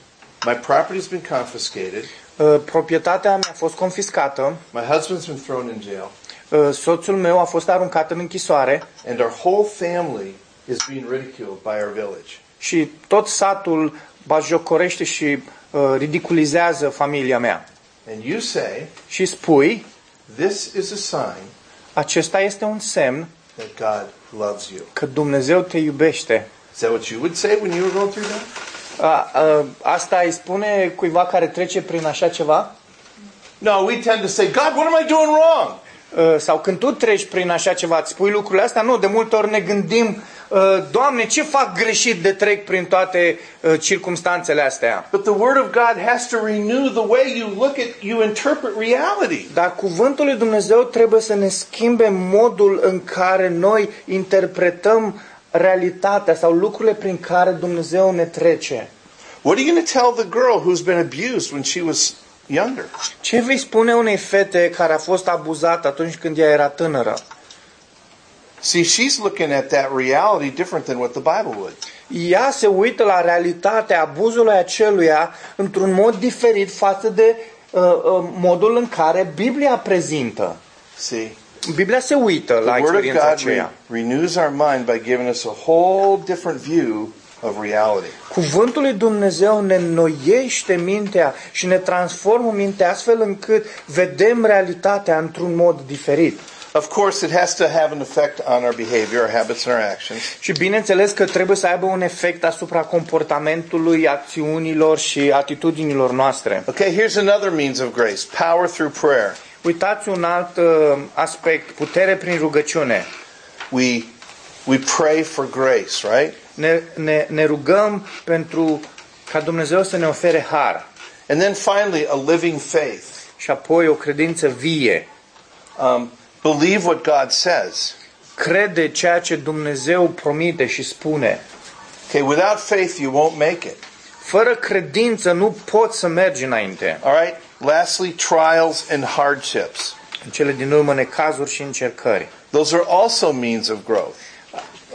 my property's been confiscated, uh, proprietatea mea a fost confiscată, my husband's been thrown in jail, uh, soțul meu a fost aruncat în închisoare and our whole family is being ridiculed by our village. și tot satul bajocorește și uh, ridiculizează familia mea. And you say, Și spui, this is a sign acesta este un semn that God loves you. că Dumnezeu te iubește. Is that what you would say when you were going through that? A, a, asta îi spune cuiva care trece prin așa ceva? No, we tend to say, God, what am I doing wrong? Uh, sau când tu treci prin așa ceva, îți spui lucrurile astea? Nu, de multe ori ne gândim, uh, Doamne, ce fac greșit de trec prin toate uh, circumstanțele astea? But the Word of God has to renew the way you look at, you interpret reality. Dar cuvântul lui Dumnezeu trebuie să ne schimbe modul în care noi interpretăm realitatea sau lucrurile prin care Dumnezeu ne trece. What are you going to tell the girl who's been abused when she was younger? Ce vei spune unei fete care a fost abuzată atunci când ea era tânără? See, she's looking at that reality different than what the Bible would. Ea se uită la realitatea abuzului aceluia într-un mod diferit față de uh, uh, modul în care Biblia prezintă. See, Biblia se uită la the Word of experiența God re- aceea. renews our mind by giving us a whole different view of reality. Cuvântul lui Dumnezeu ne înnoiește mintea și ne transformă mintea astfel încât vedem realitatea într-un mod diferit. Of course, it has to have an effect on our behavior, our habits, and our actions. Și bineînțeles că trebuie să aibă un efect asupra comportamentului, acțiunilor și atitudinilor noastre. Okay, here's another means of grace, power through prayer. Uitați un alt uh, aspect, putere prin rugăciune. We we pray for grace, right? Ne, ne, ne rugăm pentru ca Dumnezeu să ne ofere har. And then finally, a living faith. Și apoi o credință vie. Um, believe what God says. Crede ceea ce Dumnezeu promite și spune. Okay, without faith, you won't make it. Fără credință nu poți să mergi înainte. All right. Lastly, trials and hardships. În cele din urmă necazuri și încercări. Those are also means of growth.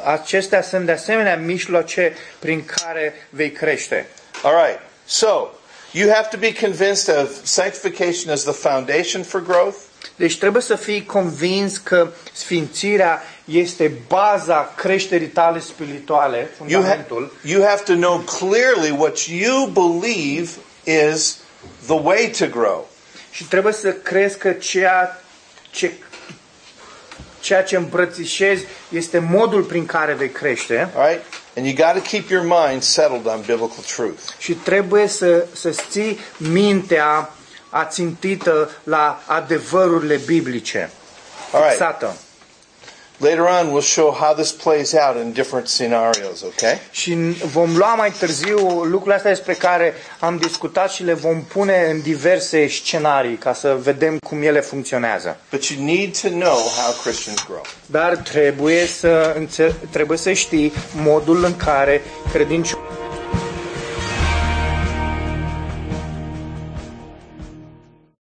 acestea sunt de asemenea mijloace prin care vei crește. All right. So, you have to be convinced of sanctification as the foundation for growth. Deci trebuie să fii convins că sfințirea este baza creșterii tale spirituale, You, ha- fundamentul. you have to know clearly what you believe is the way to grow. Și trebuie să crezi că ceea ce, ceea ce îmbrățișezi este modul prin care vei crește. All right? And you got to keep your mind settled on biblical truth. Și trebuie să, să ții mintea ațintită la adevărurile biblice. All right. Fixată. Later on, we'll show how this plays out in different scenarios, okay? Și vom lua mai târziu lucrurile astea despre care am discutat și le vom pune în diverse scenarii ca să vedem cum ele funcționează. But you need to know how Christians grow. Dar trebuie să, înțe- trebuie să știi modul în care credincioșii